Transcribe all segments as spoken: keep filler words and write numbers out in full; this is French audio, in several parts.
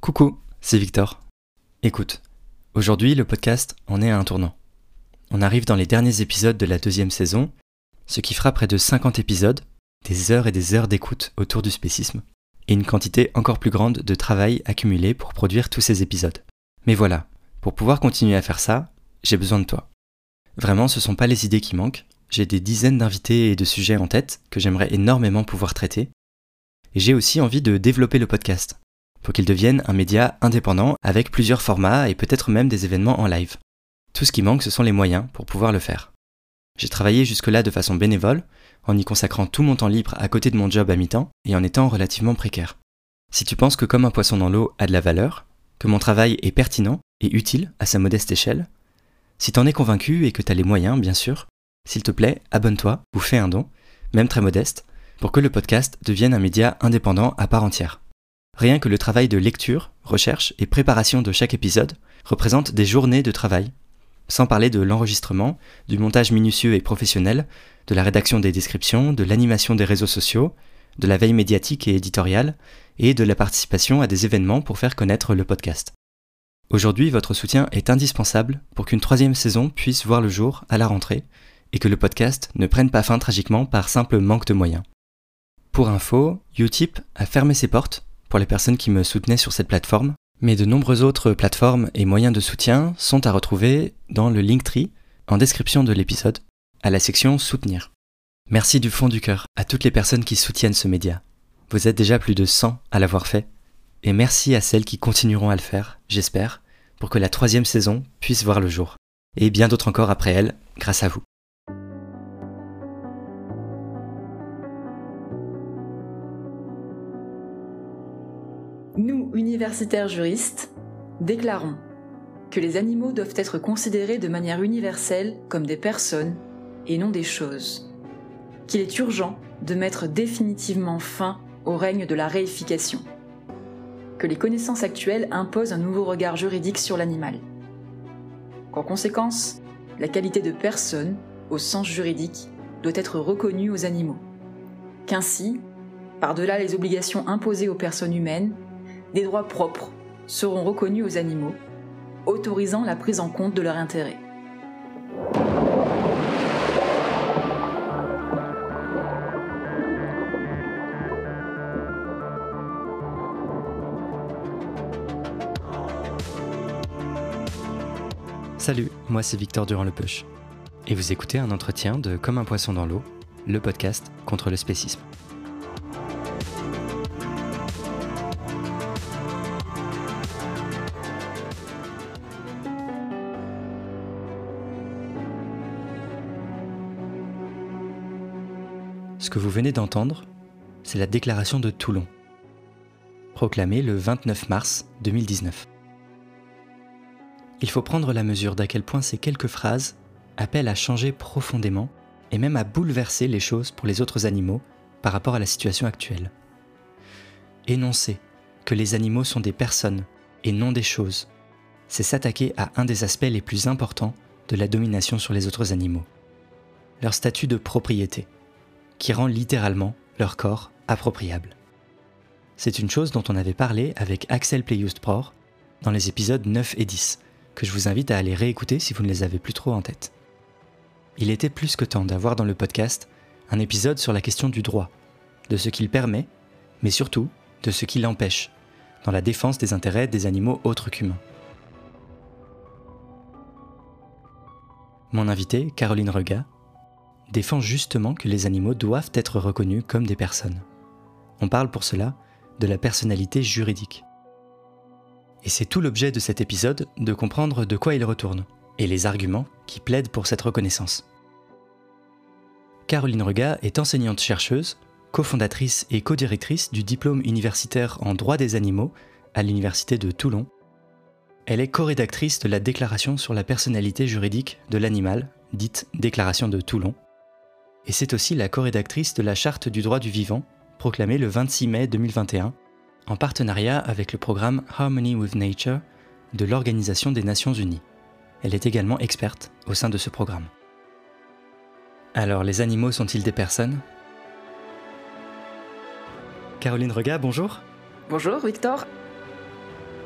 Coucou, c'est Victor. Écoute, aujourd'hui le podcast en est à un tournant. On arrive dans les derniers épisodes de la deuxième saison, ce qui fera près de cinquante épisodes, des heures et des heures d'écoute autour du spécisme, et une quantité encore plus grande de travail accumulé pour produire tous ces épisodes. Mais voilà, pour pouvoir continuer à faire ça, j'ai besoin de toi. Vraiment, ce sont pas les idées qui manquent, j'ai des dizaines d'invités et de sujets en tête que j'aimerais énormément pouvoir traiter, et j'ai aussi envie de développer le podcast, pour qu'il devienne un média indépendant avec plusieurs formats et peut-être même des événements en live. Tout ce qui manque, ce sont les moyens pour pouvoir le faire. J'ai travaillé jusque-là de façon bénévole, en y consacrant tout mon temps libre à côté de mon job à mi-temps et en étant relativement précaire. Si tu penses que Comme un poisson dans l'eau a de la valeur, que mon travail est pertinent et utile à sa modeste échelle, si t'en es convaincu et que t'as les moyens, bien sûr, s'il te plaît, abonne-toi ou fais un don, même très modeste, pour que le podcast devienne un média indépendant à part entière. Rien que le travail de lecture, recherche et préparation de chaque épisode représente des journées de travail, sans parler de l'enregistrement, du montage minutieux et professionnel, de la rédaction des descriptions, de l'animation des réseaux sociaux, de la veille médiatique et éditoriale, et de la participation à des événements pour faire connaître le podcast. Aujourd'hui, votre soutien est indispensable pour qu'une troisième saison puisse voir le jour à la rentrée, et que le podcast ne prenne pas fin tragiquement par simple manque de moyens. Pour info, Utip a fermé ses portes pour les personnes qui me soutenaient sur cette plateforme, mais de nombreuses autres plateformes et moyens de soutien sont à retrouver dans le Linktree, en description de l'épisode, à la section Soutenir. Merci du fond du cœur à toutes les personnes qui soutiennent ce média. Vous êtes déjà plus de cent à l'avoir fait, et merci à celles qui continueront à le faire, j'espère, pour que la troisième saison puisse voir le jour. Et bien d'autres encore après elle, grâce à vous. Nous, universitaires juristes, déclarons que les animaux doivent être considérés de manière universelle comme des personnes et non des choses, qu'il est urgent de mettre définitivement fin au règne de la réification, que les connaissances actuelles imposent un nouveau regard juridique sur l'animal, qu'en conséquence, la qualité de personne, au sens juridique, doit être reconnue aux animaux, qu'ainsi, par-delà les obligations imposées aux personnes humaines, des droits propres seront reconnus aux animaux, autorisant la prise en compte de leur intérêt. Salut, moi c'est Victor Durand-Lepeuch, et vous écoutez un entretien de Comme un poisson dans l'eau, le podcast contre le spécisme. Ce que vous venez d'entendre, c'est la déclaration de Toulon, proclamée le vingt-neuf mars deux mille dix-neuf. Il faut prendre la mesure d'à quel point ces quelques phrases appellent à changer profondément et même à bouleverser les choses pour les autres animaux par rapport à la situation actuelle. Énoncer que les animaux sont des personnes et non des choses, c'est s'attaquer à un des aspects les plus importants de la domination sur les autres animaux, leur statut de propriété, qui rend littéralement leur corps appropriable. C'est une chose dont on avait parlé avec Axel Pleyust-Pror dans les épisodes neuf et dix, que je vous invite à aller réécouter si vous ne les avez plus trop en tête. Il était plus que temps d'avoir dans le podcast un épisode sur la question du droit, de ce qu'il permet, mais surtout de ce qu'il empêche, dans la défense des intérêts des animaux autres qu'humains. Mon invitée, Caroline Regat, défend justement que les animaux doivent être reconnus comme des personnes. On parle pour cela de la personnalité juridique. Et c'est tout l'objet de cet épisode de comprendre de quoi il retourne, et les arguments qui plaident pour cette reconnaissance. Caroline Regat est enseignante-chercheuse, cofondatrice et codirectrice du diplôme universitaire en droit des animaux à l'université de Toulon. Elle est co-rédactrice de la déclaration sur la personnalité juridique de l'animal, dite Déclaration de Toulon, et c'est aussi la co-rédactrice de la Charte du droit du vivant, proclamée le vingt-six mai deux mille vingt et un, en partenariat avec le programme Harmony with Nature de l'Organisation des Nations Unies. Elle est également experte au sein de ce programme. Alors, les animaux sont-ils des personnes ? Caroline Regat, bonjour. Bonjour Victor.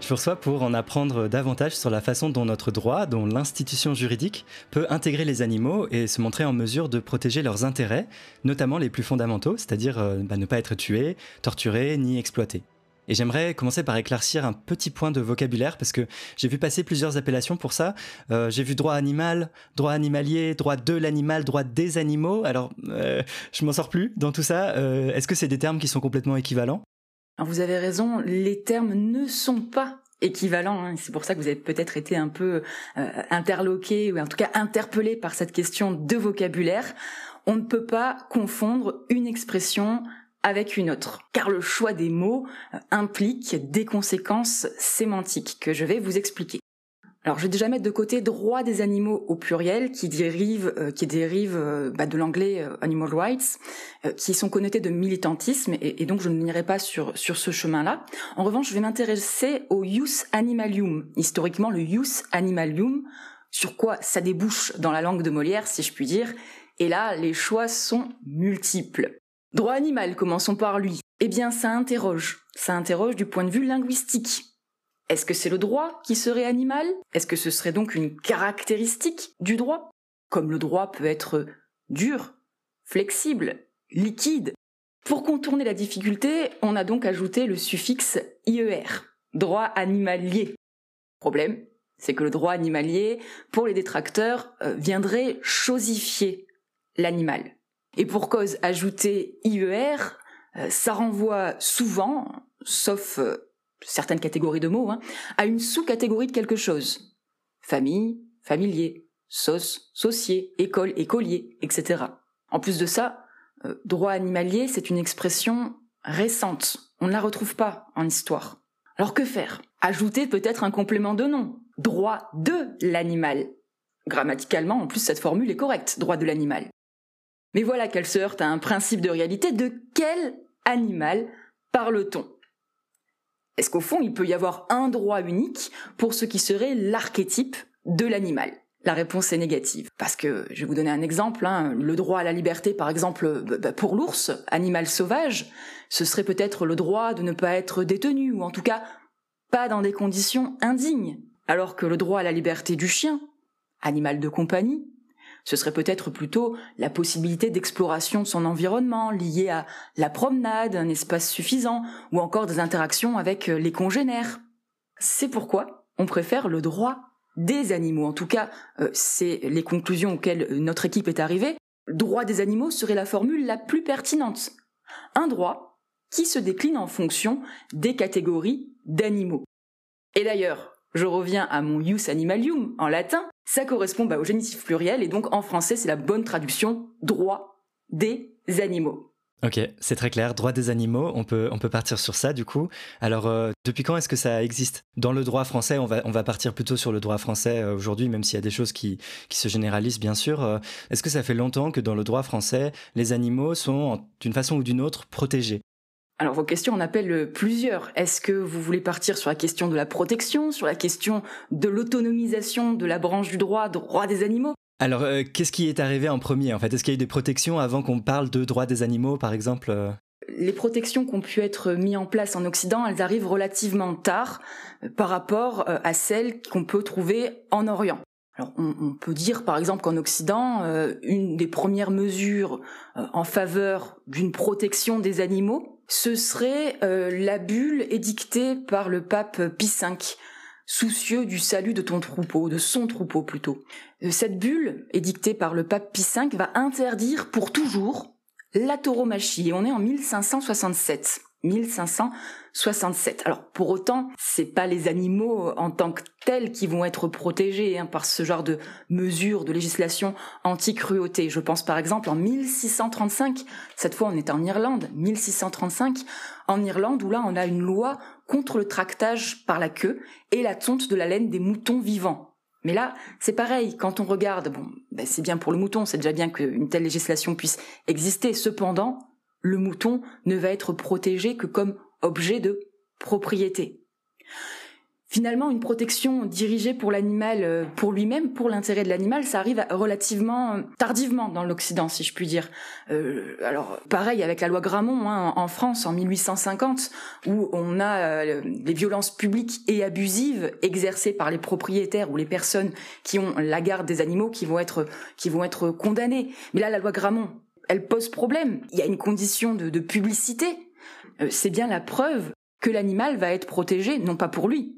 je vous reçois pour en apprendre davantage sur la façon dont notre droit, dont l'institution juridique peut intégrer les animaux et se montrer en mesure de protéger leurs intérêts, notamment les plus fondamentaux, c'est-à-dire euh, bah, ne pas être tué, torturé ni exploité. Et j'aimerais commencer par éclaircir un petit point de vocabulaire parce que j'ai vu passer plusieurs appellations pour ça. Euh, j'ai vu droit animal, droit animalier, droit de l'animal, droit des animaux. Alors, euh, je m'en sors plus dans tout ça. Euh, est-ce que c'est des termes qui sont complètement équivalents ? Alors vous avez raison, les termes ne sont pas équivalents. Hein. C'est pour ça que vous avez peut-être été un peu euh, interloqué ou en tout cas interpellé par cette question de vocabulaire. On ne peut pas confondre une expression avec une autre, car le choix des mots implique des conséquences sémantiques que je vais vous expliquer. Alors je vais déjà mettre de côté droit des animaux au pluriel qui dérive, euh, qui dérive euh, bah, de l'anglais euh, animal rights, euh, qui sont connotés de militantisme et, et donc je n'irai pas sur sur ce chemin-là. En revanche, je vais m'intéresser au jus animalium, historiquement le jus animalium, sur quoi ça débouche dans la langue de Molière, si je puis dire. Et là, les choix sont multiples. Droit animal, commençons par lui. Eh bien, ça interroge. Ça interroge du point de vue linguistique. Est-ce que c'est le droit qui serait animal ? Est-ce que ce serait donc une caractéristique du droit ? Comme le droit peut être dur, flexible, liquide. Pour contourner la difficulté, on a donc ajouté le suffixe ier, droit animalier. Problème, c'est que le droit animalier, pour les détracteurs, euh, viendrait chosifier l'animal. Et pour cause, ajouter ier, euh, ça renvoie souvent, sauf euh, certaines catégories de mots, hein, à une sous-catégorie de quelque chose. Famille, familier, sauce, saucier, école, écolier, et cetera. En plus de ça, euh, droit animalier, c'est une expression récente. On ne la retrouve pas en histoire. Alors que faire ? Ajouter peut-être un complément de nom. Droit de l'animal. Grammaticalement, en plus, cette formule est correcte, droit de l'animal. Mais voilà qu'elle se heurte à un principe de réalité. De quel animal parle-t-on ? Est-ce qu'au fond, il peut y avoir un droit unique pour ce qui serait l'archétype de l'animal ? La réponse est négative. Parce que, je vais vous donner un exemple, hein, le droit à la liberté, par exemple, bah pour l'ours, animal sauvage, ce serait peut-être le droit de ne pas être détenu, ou en tout cas, pas dans des conditions indignes. Alors que le droit à la liberté du chien, animal de compagnie, ce serait peut-être plutôt la possibilité d'exploration de son environnement liée à la promenade, un espace suffisant, ou encore des interactions avec les congénères. C'est pourquoi on préfère le droit des animaux. En tout cas, euh, c'est les conclusions auxquelles notre équipe est arrivée. Le droit des animaux serait la formule la plus pertinente. Un droit qui se décline en fonction des catégories d'animaux. Et d'ailleurs, je reviens à mon jus animalium en latin, ça correspond bah, au génitif pluriel et donc en français c'est la bonne traduction droit des animaux. Ok, c'est très clair, droit des animaux, on peut, on peut partir sur ça du coup. Alors euh, depuis quand est-ce que ça existe ? Dans le droit français, on va, on va partir plutôt sur le droit français euh, aujourd'hui, même s'il y a des choses qui, qui se généralisent bien sûr. Euh, est-ce que ça fait longtemps que dans le droit français, les animaux sont d'une façon ou d'une autre protégés ? Alors vos questions en appellent plusieurs. Est-ce que vous voulez partir sur la question de la protection, sur la question de l'autonomisation de la branche du droit, droit des animaux ? Alors, euh, qu'est-ce qui est arrivé en premier en fait ? Est-ce qu'il y a eu des protections avant qu'on parle de droit des animaux, par exemple ? Les protections qui ont pu être mises en place en Occident, elles arrivent relativement tard euh, par rapport euh, à celles qu'on peut trouver en Orient. Alors, on, on peut dire, par exemple, qu'en Occident, euh, une des premières mesures euh, en faveur d'une protection des animaux, ce serait euh, la bulle édictée par le pape Pie cinq, soucieux du salut de ton troupeau, de son troupeau plutôt. Cette bulle, édictée par le pape Pie cinq, va interdire pour toujours la tauromachie, et on est en mille cinq cent soixante-sept. mille cinq cent soixante-sept. Alors pour autant, c'est pas les animaux en tant que tels qui vont être protégés hein, par ce genre de mesures de législation anti-cruauté. Je pense par exemple en mille six cent trente-cinq, cette fois on est en Irlande, mille six cent trente-cinq, en Irlande où là on a une loi contre le tractage par la queue et la tonte de la laine des moutons vivants. Mais là, c'est pareil, quand on regarde, bon, ben c'est bien pour le mouton, c'est déjà bien qu'une telle législation puisse exister, cependant, le mouton ne va être protégé que comme objet de propriété. Finalement, une protection dirigée pour l'animal, pour lui-même, pour l'intérêt de l'animal, ça arrive relativement tardivement dans l'Occident, si je puis dire. Euh, alors, pareil avec la loi Grammont, hein, en France, en mille huit cent cinquante, où on a euh, les violences publiques et abusives exercées par les propriétaires ou les personnes qui ont la garde des animaux, qui vont être, qui vont être condamnées. Mais là, la loi Grammont, elle pose problème. Il y a une condition de, de publicité. Euh, c'est bien la preuve que l'animal va être protégé, non pas pour lui,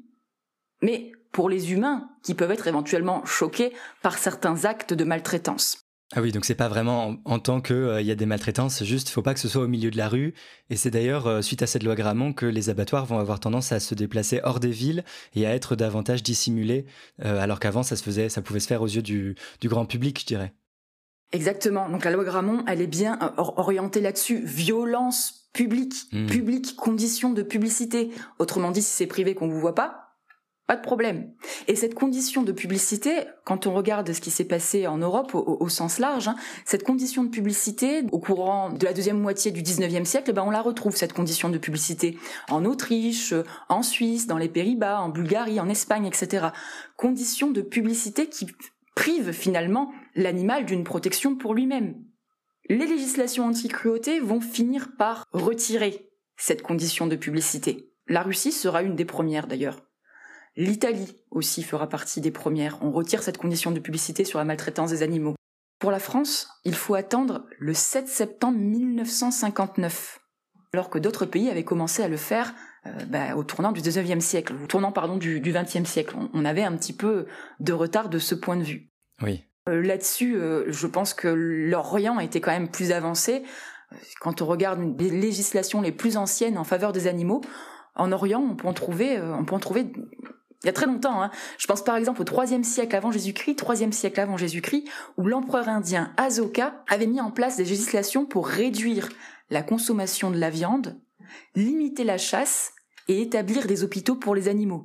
mais pour les humains qui peuvent être éventuellement choqués par certains actes de maltraitance. Ah oui, donc c'est pas vraiment en, en tant qu'il euh, y a des maltraitances, c'est juste, faut pas que ce soit au milieu de la rue. Et c'est d'ailleurs euh, suite à cette loi Grammont que les abattoirs vont avoir tendance à se déplacer hors des villes et à être davantage dissimulés, euh, alors qu'avant ça se faisait, ça pouvait se faire aux yeux du, du grand public, je dirais. Exactement. Donc la loi Grammont, elle est bien orientée là-dessus. Violence publique, mmh. publique, conditions de publicité. Autrement dit, si c'est privé qu'on vous voit pas, pas de problème. Et cette condition de publicité, quand on regarde ce qui s'est passé en Europe au, au sens large, hein, cette condition de publicité, au courant de la deuxième moitié du dix-neuvième siècle, eh ben on la retrouve, cette condition de publicité, en Autriche, en Suisse, dans les Pays-Bas, en Bulgarie, en Espagne, et cetera. Condition de publicité qui prive finalement l'animal d'une protection pour lui-même. Les législations anti-cruauté vont finir par retirer cette condition de publicité. La Russie sera une des premières d'ailleurs. L'Italie aussi fera partie des premières. On retire cette condition de publicité sur la maltraitance des animaux. Pour la France, il faut attendre le sept septembre mille neuf cent cinquante-neuf, alors que d'autres pays avaient commencé à le faire euh, bah, au tournant du dix-neuvième siècle, au tournant pardon du, du vingtième siècle. On, on avait un petit peu de retard de ce point de vue. Oui. Euh, là-dessus, euh, je pense que l'Orient était quand même plus avancé. Quand on regarde les législations les plus anciennes en faveur des animaux, en Orient, on peut en trouver, euh, on peut en trouver il y a très longtemps. Hein. Je pense par exemple au troisième siècle avant Jésus-Christ, troisième siècle avant Jésus-Christ, où l'empereur indien Asoka avait mis en place des législations pour réduire la consommation de la viande, limiter la chasse et établir des hôpitaux pour les animaux.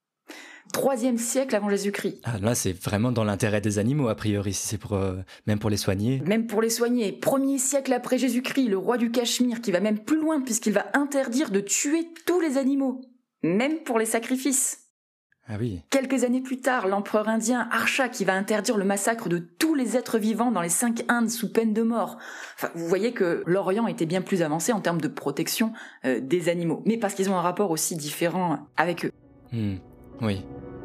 Troisième siècle avant Jésus-Christ. Ah, là, c'est vraiment dans l'intérêt des animaux, a priori, si c'est pour, euh, même pour les soigner. Même pour les soigner. Premier siècle après Jésus-Christ, le roi du Cachemire, qui va même plus loin, puisqu'il va interdire de tuer tous les animaux, même pour les sacrifices. Ah oui. Quelques années plus tard, l'empereur indien Harsha, qui va interdire le massacre de tous les êtres vivants dans les cinq Indes sous peine de mort. Enfin, vous voyez que l'Orient était bien plus avancé en termes de protection euh, des animaux, mais parce qu'ils ont un rapport aussi différent avec eux. Mmh. Oui.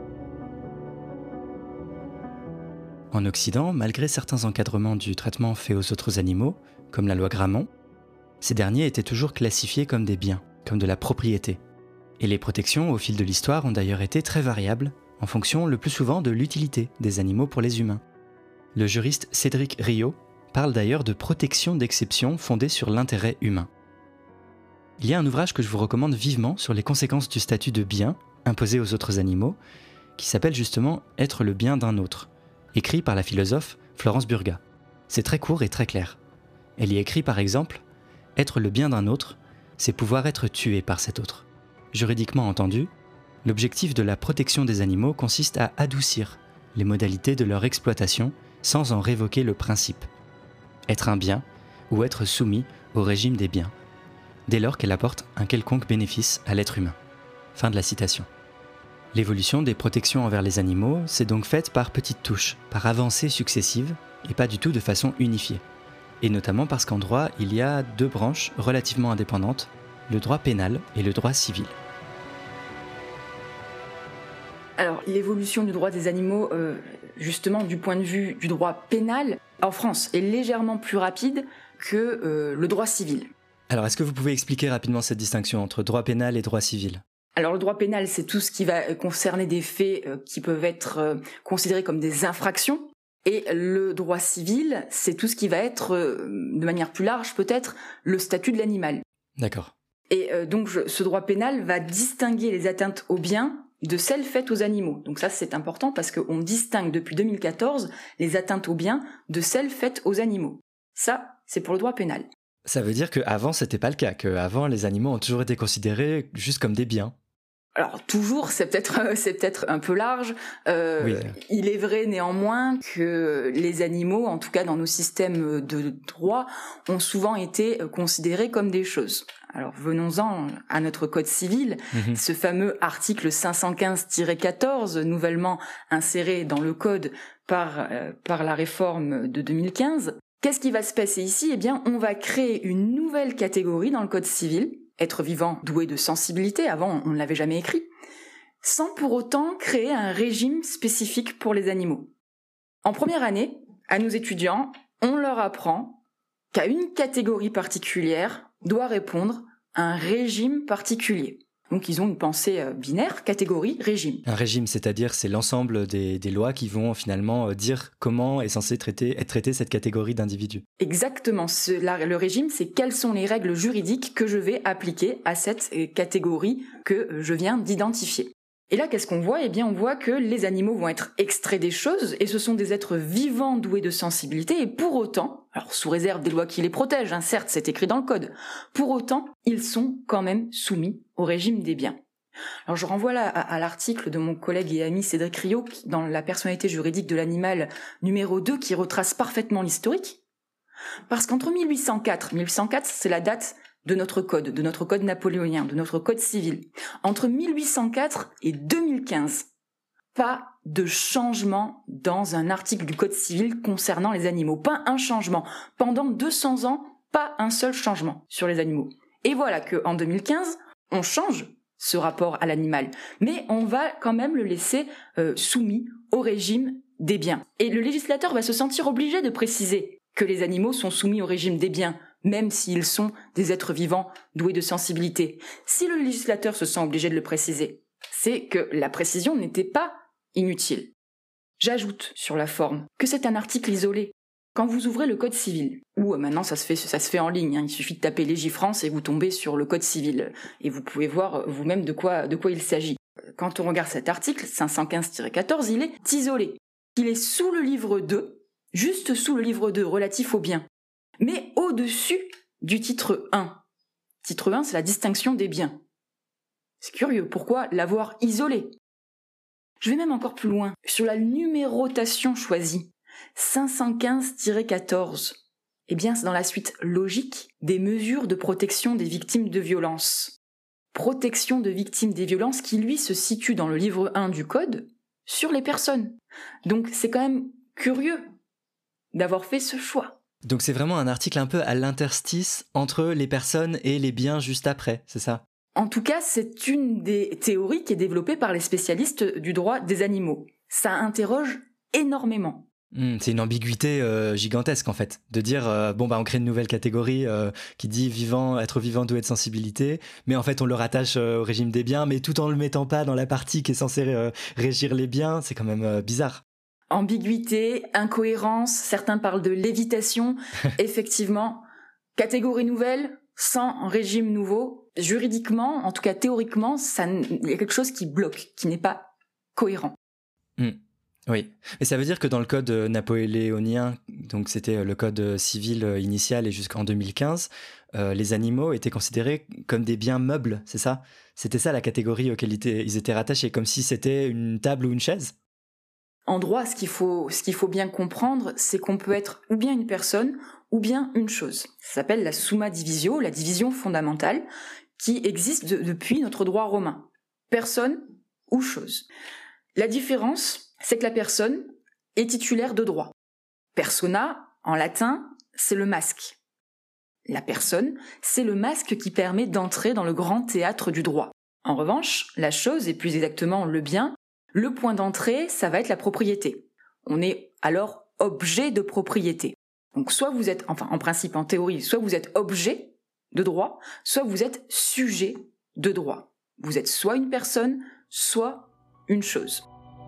En Occident, malgré certains encadrements du traitement fait aux autres animaux, comme la loi Grammont, ces derniers étaient toujours classifiés comme des biens, comme de la propriété. Et les protections au fil de l'histoire ont d'ailleurs été très variables, en fonction le plus souvent de l'utilité des animaux pour les humains. Le juriste Cédric Rio parle d'ailleurs de protection d'exception fondée sur l'intérêt humain. Il y a un ouvrage que je vous recommande vivement sur les conséquences du statut de bien imposé aux autres animaux, qui s'appelle justement « Être le bien d'un autre », écrit par la philosophe Florence Burga. C'est très court et très clair. Elle y écrit par exemple « Être le bien d'un autre, c'est pouvoir être tué par cet autre ». Juridiquement entendu, l'objectif de la protection des animaux consiste à adoucir les modalités de leur exploitation sans en révoquer le principe. Être un bien ou être soumis au régime des biens, dès lors qu'elle apporte un quelconque bénéfice à l'être humain. Fin de la citation. L'évolution des protections envers les animaux s'est donc faite par petites touches, par avancées successives, et pas du tout de façon unifiée. Et notamment parce qu'en droit, il y a deux branches relativement indépendantes, le droit pénal et le droit civil. Alors, l'évolution du droit des animaux, euh, justement, du point de vue du droit pénal, en France, est légèrement plus rapide que euh, le droit civil. Alors, est-ce que vous pouvez expliquer rapidement cette distinction entre droit pénal et droit civil ? Alors, le droit pénal, c'est tout ce qui va concerner des faits euh, qui peuvent être euh, considérés comme des infractions. Et le droit civil, c'est tout ce qui va être, euh, de manière plus large peut-être, le statut de l'animal. D'accord. Et euh, donc, je, ce droit pénal va distinguer les atteintes aux biens de celles faites aux animaux. Donc ça, c'est important parce qu'on distingue depuis deux mille quatorze les atteintes aux biens de celles faites aux animaux. Ça, c'est pour le droit pénal. Ça veut dire qu'avant, c'était pas le cas, qu'avant, les animaux ont toujours été considérés juste comme des biens. Alors toujours, c'est peut-être c'est peut-être un peu large. Euh, oui. Il est vrai néanmoins que les animaux, en tout cas dans nos systèmes de droit, ont souvent été considérés comme des choses. Alors venons-en à notre code civil, mmh. ce fameux article cinq cent quinze tiret quatorze, nouvellement inséré dans le code par euh, par la réforme de deux mille quinze. Qu'est-ce qui va se passer ici ? Eh bien, on va créer une nouvelle catégorie dans le code civil, être vivant doué de sensibilité, avant on ne l'avait jamais écrit, sans pour autant créer un régime spécifique pour les animaux. En première année, à nos étudiants, on leur apprend qu'à une catégorie particulière doit répondre à un régime particulier. Donc ils ont une pensée binaire, catégorie, régime. Un régime, c'est-à-dire c'est l'ensemble des, des lois qui vont finalement dire comment est censé traiter, être traitée cette catégorie d'individus. Exactement. Ce, la, le régime, c'est quelles sont les règles juridiques que je vais appliquer à cette catégorie que je viens d'identifier. Et là, qu'est-ce qu'on voit ? Eh bien, on voit que les animaux vont être extraits des choses, et ce sont des êtres vivants doués de sensibilité, et pour autant, alors sous réserve des lois qui les protègent, hein, certes, c'est écrit dans le code, pour autant, ils sont quand même soumis au régime des biens. Alors je renvoie là à, à l'article de mon collègue et ami Cédric Riot, dans la personnalité juridique de l'animal numéro deux, qui retrace parfaitement l'historique, parce qu'entre mille huit cent quatre, mille huit cent quatre, c'est la date de notre code, de notre code napoléonien, de notre code civil. Entre mille huit cent quatre et deux mille quinze, pas de changement dans un article du code civil concernant les animaux. Pas un changement. Pendant deux cents ans, pas un seul changement sur les animaux. Et voilà qu'en deux mille quinze, on change ce rapport à l'animal. Mais on va quand même le laisser euh, soumis au régime des biens. Et le législateur va se sentir obligé de préciser que les animaux sont soumis au régime des biens, même s'ils sont des êtres vivants doués de sensibilité. Si le législateur se sent obligé de le préciser, c'est que la précision n'était pas inutile. J'ajoute sur la forme que c'est un article isolé. Quand vous ouvrez le code civil, ou maintenant ça se fait, ça se fait en ligne, hein, il suffit de taper Légifrance et vous tombez sur le code civil, et vous pouvez voir vous-même de quoi, de quoi il s'agit. Quand on regarde cet article, cinq cent quinze tiret quatorze, il est isolé. Il est sous le livre deux, juste sous le livre deux relatif aux biens, mais au-dessus du titre un. Titre un, c'est la distinction des biens. C'est curieux, pourquoi l'avoir isolé ? Je vais même encore plus loin, sur la numérotation choisie. cinq cent quinze tiret quatorze. Eh bien, c'est dans la suite logique des mesures de protection des victimes de violences. Protection de victimes des violences qui, lui, se situe dans le livre un du Code sur les personnes. Donc, c'est quand même curieux d'avoir fait ce choix. Donc c'est vraiment un article un peu à l'interstice entre les personnes et les biens juste après, c'est ça ? En tout cas, c'est une des théories qui est développée par les spécialistes du droit des animaux. Ça interroge énormément. Mmh, c'est une ambiguïté euh, gigantesque en fait, de dire euh, bon bah on crée une nouvelle catégorie euh, qui dit vivant, être vivant doué de sensibilité, mais en fait on le rattache euh, au régime des biens, mais tout en le mettant pas dans la partie qui est censée euh, régir les biens, c'est quand même euh, bizarre. Ambiguïté, incohérence, certains parlent de lévitation, effectivement, catégorie nouvelle, sans régime nouveau, juridiquement, en tout cas théoriquement, ça, il y a quelque chose qui bloque, qui n'est pas cohérent. Mmh. Oui, et ça veut dire que dans le code napoléonien, donc c'était le code civil initial et jusqu'en deux mille quinze, euh, les animaux étaient considérés comme des biens meubles, c'est ça ? C'était ça la catégorie auquel ils étaient rattachés, comme si c'était une table ou une chaise ? En droit, ce qu'il faut, ce qu'il faut bien comprendre, c'est qu'on peut être ou bien une personne ou bien une chose. Ça s'appelle la summa divisio, la division fondamentale, qui existe de, depuis notre droit romain. Personne ou chose. La différence, c'est que la personne est titulaire de droit. Persona, en latin, c'est le masque. La personne, c'est le masque qui permet d'entrer dans le grand théâtre du droit. En revanche, la chose, et plus exactement le bien, le point d'entrée, ça va être la propriété. On est alors objet de propriété. Donc soit vous êtes, enfin en principe, en théorie, soit vous êtes objet de droit, soit vous êtes sujet de droit. Vous êtes soit une personne, soit une chose.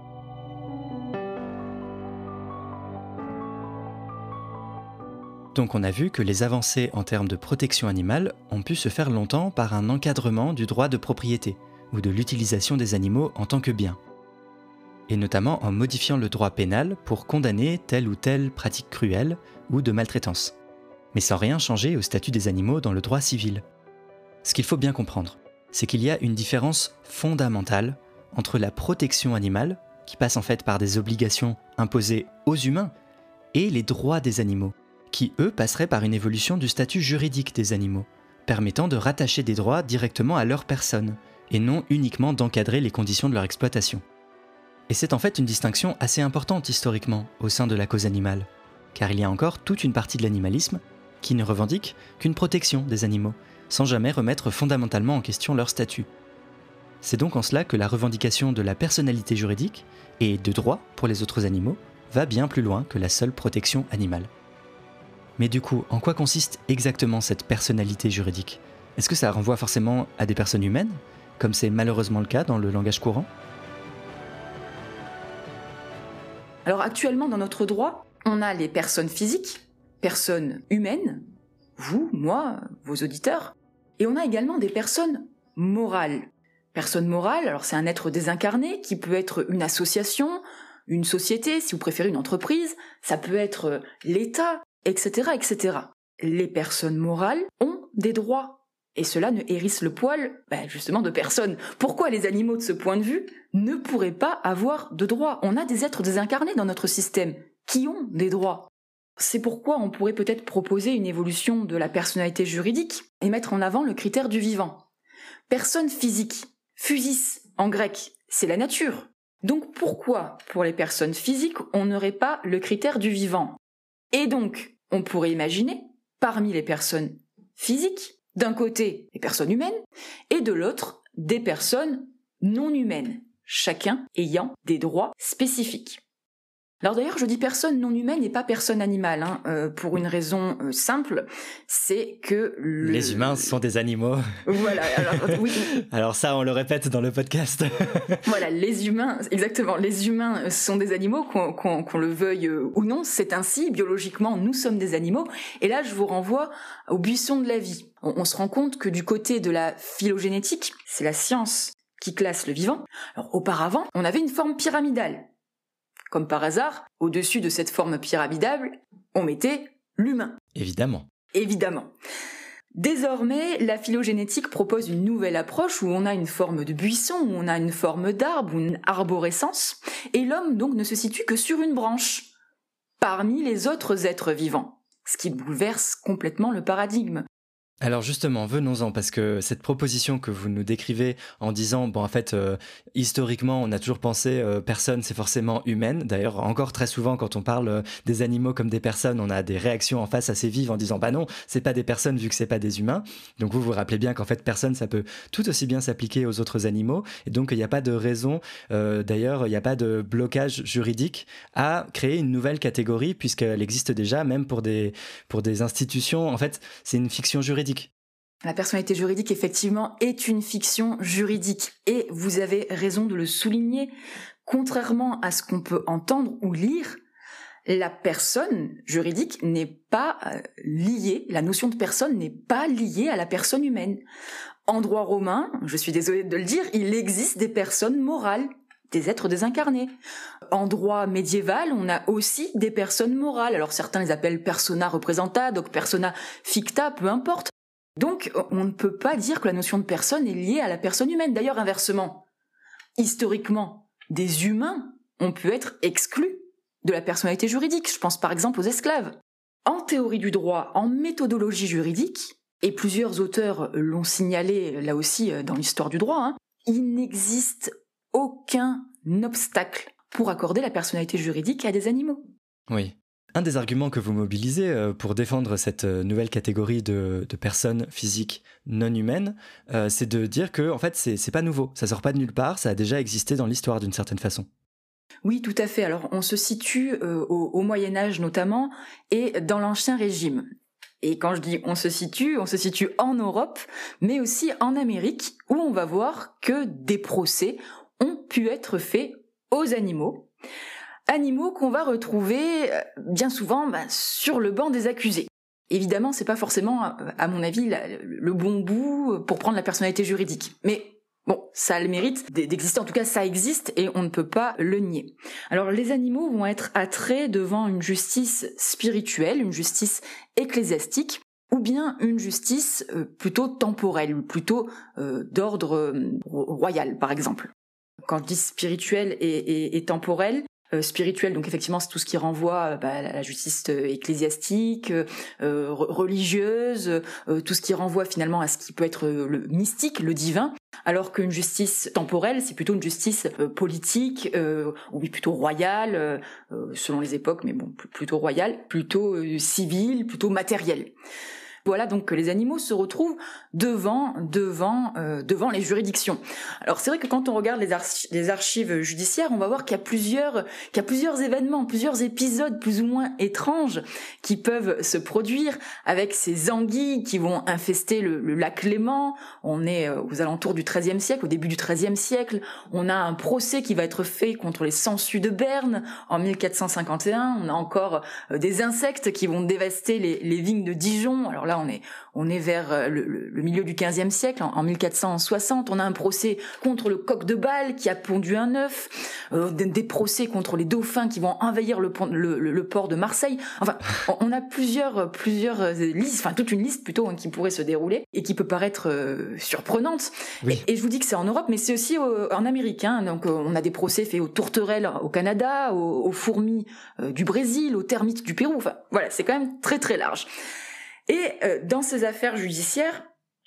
Donc on a vu que les avancées en termes de protection animale ont pu se faire longtemps par un encadrement du droit de propriété ou de l'utilisation des animaux en tant que biens. Et notamment en modifiant le droit pénal pour condamner telle ou telle pratique cruelle ou de maltraitance, mais sans rien changer au statut des animaux dans le droit civil. Ce qu'il faut bien comprendre, c'est qu'il y a une différence fondamentale entre la protection animale, qui passe en fait par des obligations imposées aux humains, et les droits des animaux, qui eux passeraient par une évolution du statut juridique des animaux, permettant de rattacher des droits directement à leur personne, et non uniquement d'encadrer les conditions de leur exploitation. Et c'est en fait une distinction assez importante historiquement au sein de la cause animale, car il y a encore toute une partie de l'animalisme qui ne revendique qu'une protection des animaux, sans jamais remettre fondamentalement en question leur statut. C'est donc en cela que la revendication de la personnalité juridique et de droits pour les autres animaux va bien plus loin que la seule protection animale. Mais du coup, en quoi consiste exactement cette personnalité juridique ? Est-ce que ça renvoie forcément à des personnes humaines, comme c'est malheureusement le cas dans le langage courant ? Alors actuellement, dans notre droit, on a les personnes physiques, personnes humaines, vous, moi, vos auditeurs, et on a également des personnes morales. Personne morale, alors c'est un être désincarné qui peut être une association, une société, si vous préférez une entreprise, ça peut être l'État, et cetera, et cetera. Les personnes morales ont des droits. Et cela ne hérisse le poil, ben justement, de personne. Pourquoi les animaux, de ce point de vue, ne pourraient pas avoir de droits ? On a des êtres désincarnés dans notre système, qui ont des droits. C'est pourquoi on pourrait peut-être proposer une évolution de la personnalité juridique et mettre en avant le critère du vivant. Personne physique, physis en grec, c'est la nature. Donc pourquoi, pour les personnes physiques, on n'aurait pas le critère du vivant ? Et donc, on pourrait imaginer, parmi les personnes physiques, d'un côté, les personnes humaines, et de l'autre, des personnes non humaines, chacun ayant des droits spécifiques. Alors d'ailleurs, je dis personne non humaine et pas personne animale, hein, euh, pour une raison euh, simple, c'est que... Le... Les humains sont des animaux. Voilà, alors oui. Alors ça, on le répète dans le podcast. Voilà, les humains, exactement, les humains sont des animaux, qu'on, qu'on, qu'on le veuille ou non, c'est ainsi, biologiquement, nous sommes des animaux, et là, je vous renvoie au buisson de la vie. On, on se rend compte que du côté de la phylogénétique, c'est la science qui classe le vivant. Alors auparavant, on avait une forme pyramidale. Comme par hasard, au-dessus de cette forme pyramidale, on mettait l'humain. Évidemment. Évidemment. Désormais, la phylogénétique propose une nouvelle approche où on a une forme de buisson, où on a une forme d'arbre ou une arborescence, et l'homme donc ne se situe que sur une branche, parmi les autres êtres vivants, ce qui bouleverse complètement le paradigme. Alors justement, venons-en, parce que cette proposition que vous nous décrivez en disant, bon en fait, euh, historiquement, on a toujours pensé euh, personne, c'est forcément humaine. D'ailleurs, encore très souvent, quand on parle euh, des animaux comme des personnes, on a des réactions en face assez vives en disant, bah non, c'est pas des personnes vu que c'est pas des humains. Donc vous vous rappelez bien qu'en fait, personne, ça peut tout aussi bien s'appliquer aux autres animaux. Et donc, il n'y a pas de raison, euh, d'ailleurs, il n'y a pas de blocage juridique à créer une nouvelle catégorie, puisqu'elle existe déjà, même pour des, pour des institutions. En fait, c'est une fiction juridique. La personnalité juridique, effectivement, est une fiction juridique. Et vous avez raison de le souligner. Contrairement à ce qu'on peut entendre ou lire, la personne juridique n'est pas liée, la notion de personne n'est pas liée à la personne humaine. En droit romain, je suis désolée de le dire, il existe des personnes morales, des êtres désincarnés. En droit médiéval, on a aussi des personnes morales. Alors certains les appellent persona representa, donc persona ficta, peu importe. Donc, on ne peut pas dire que la notion de personne est liée à la personne humaine. D'ailleurs, inversement, historiquement, des humains ont pu être exclus de la personnalité juridique. Je pense par exemple aux esclaves. En théorie du droit, en méthodologie juridique, et plusieurs auteurs l'ont signalé là aussi dans l'histoire du droit, hein, il n'existe aucun obstacle pour accorder la personnalité juridique à des animaux. Oui. Un des arguments que vous mobilisez pour défendre cette nouvelle catégorie de, de personnes physiques non humaines, euh, c'est de dire que en fait c'est, c'est pas nouveau, ça sort pas de nulle part, ça a déjà existé dans l'histoire d'une certaine façon. Oui, tout à fait. Alors on se situe euh, au, au Moyen-Âge notamment et dans l'Ancien Régime. Et quand je dis on se situe, on se situe en Europe, mais aussi en Amérique, où on va voir que des procès ont pu être faits aux animaux. Animaux qu'on va retrouver bien souvent bah, sur le banc des accusés. Évidemment, c'est pas forcément, à mon avis, la, le bon bout pour prendre la personnalité juridique. Mais bon, ça a le mérite d'exister. En tout cas, ça existe et on ne peut pas le nier. Alors, les animaux vont être attraits devant une justice spirituelle, une justice ecclésiastique, ou bien une justice euh, plutôt temporelle, ou plutôt euh, d'ordre euh, royal, par exemple. Quand je dis spirituel et, et, et temporel, euh, spirituel, donc effectivement, c'est tout ce qui renvoie euh, bah, à la justice ecclésiastique, euh, religieuse, euh, tout ce qui renvoie finalement à ce qui peut être le mystique, le divin, alors qu'une justice temporelle, c'est plutôt une justice euh, politique, euh, oui, plutôt royale, euh, selon les époques, mais bon, plutôt royale, plutôt euh, civile, plutôt matérielle. Voilà donc que les animaux se retrouvent devant, devant, euh, devant les juridictions. Alors c'est vrai que quand on regarde les, archi- les archives judiciaires, on va voir qu'il y a plusieurs, qu'il y a plusieurs événements, plusieurs épisodes plus ou moins étranges qui peuvent se produire avec ces anguilles qui vont infester le, le lac Léman. On est aux alentours du treizième siècle, au début du treizième siècle. On a un procès qui va être fait contre les sangsues de Berne en mille quatre cent cinquante et un. On a encore des insectes qui vont dévaster les, les vignes de Dijon. Alors là, Là, on est, on est vers le, le, le milieu du quinzième siècle, en, en mille quatre cent soixante. On a un procès contre le coq de Bâle qui a pondu un œuf, euh, des, des procès contre les dauphins qui vont envahir le, le, le, le port de Marseille. Enfin, on a plusieurs, plusieurs listes, enfin toute une liste plutôt hein, qui pourrait se dérouler et qui peut paraître euh, surprenante. Oui. Et, et je vous dis que c'est en Europe, mais c'est aussi euh, en Amérique. Hein. Donc, euh, on a des procès faits aux tourterelles au Canada, aux, aux fourmis euh, du Brésil, aux termites du Pérou. Enfin, voilà, c'est quand même très très large. Et euh, dans ces affaires judiciaires,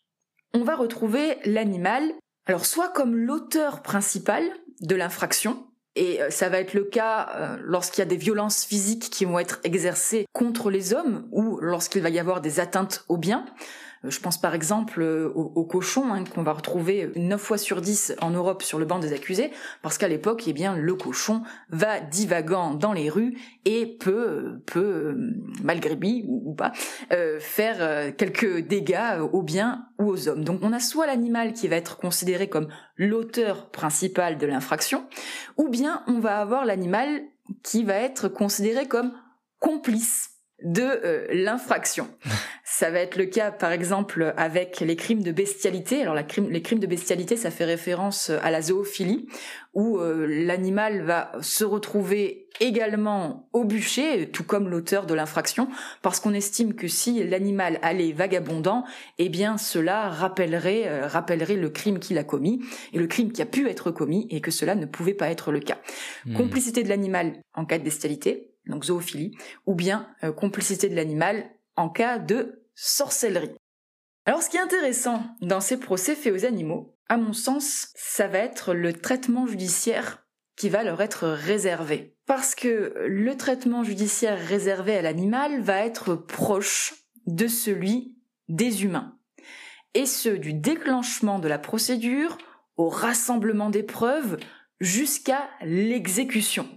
on va retrouver l'animal, alors soit comme l'auteur principal de l'infraction, et euh, ça va être le cas euh, lorsqu'il y a des violences physiques qui vont être exercées contre les hommes, ou lorsqu'il va y avoir des atteintes aux biens. Je pense par exemple au, au cochon hein, qu'on va retrouver neuf fois sur dix en Europe sur le banc des accusés, parce qu'à l'époque, eh bien, le cochon va divagant dans les rues et peut, peut malgré lui ou, ou pas, euh, faire euh, quelques dégâts aux biens ou aux hommes. Donc on a soit l'animal qui va être considéré comme l'auteur principal de l'infraction, ou bien on va avoir l'animal qui va être considéré comme complice de euh, l'infraction. Ça va être le cas, par exemple, avec les crimes de bestialité. Alors, la crime, les crimes de bestialité, ça fait référence à la zoophilie, où euh, l'animal va se retrouver également au bûcher, tout comme l'auteur de l'infraction, parce qu'on estime que si l'animal allait vagabondant, eh bien, cela rappellerait, euh, rappellerait le crime qu'il a commis, et le crime qui a pu être commis, et que cela ne pouvait pas être le cas. Mmh. Complicité de l'animal en cas de bestialité, donc zoophilie, ou bien euh, complicité de l'animal en cas de sorcellerie. Alors ce qui est intéressant dans ces procès faits aux animaux, à mon sens, ça va être le traitement judiciaire qui va leur être réservé. Parce que le traitement judiciaire réservé à l'animal va être proche de celui des humains. Et ce, du déclenchement de la procédure au rassemblement des preuves jusqu'à l'exécution.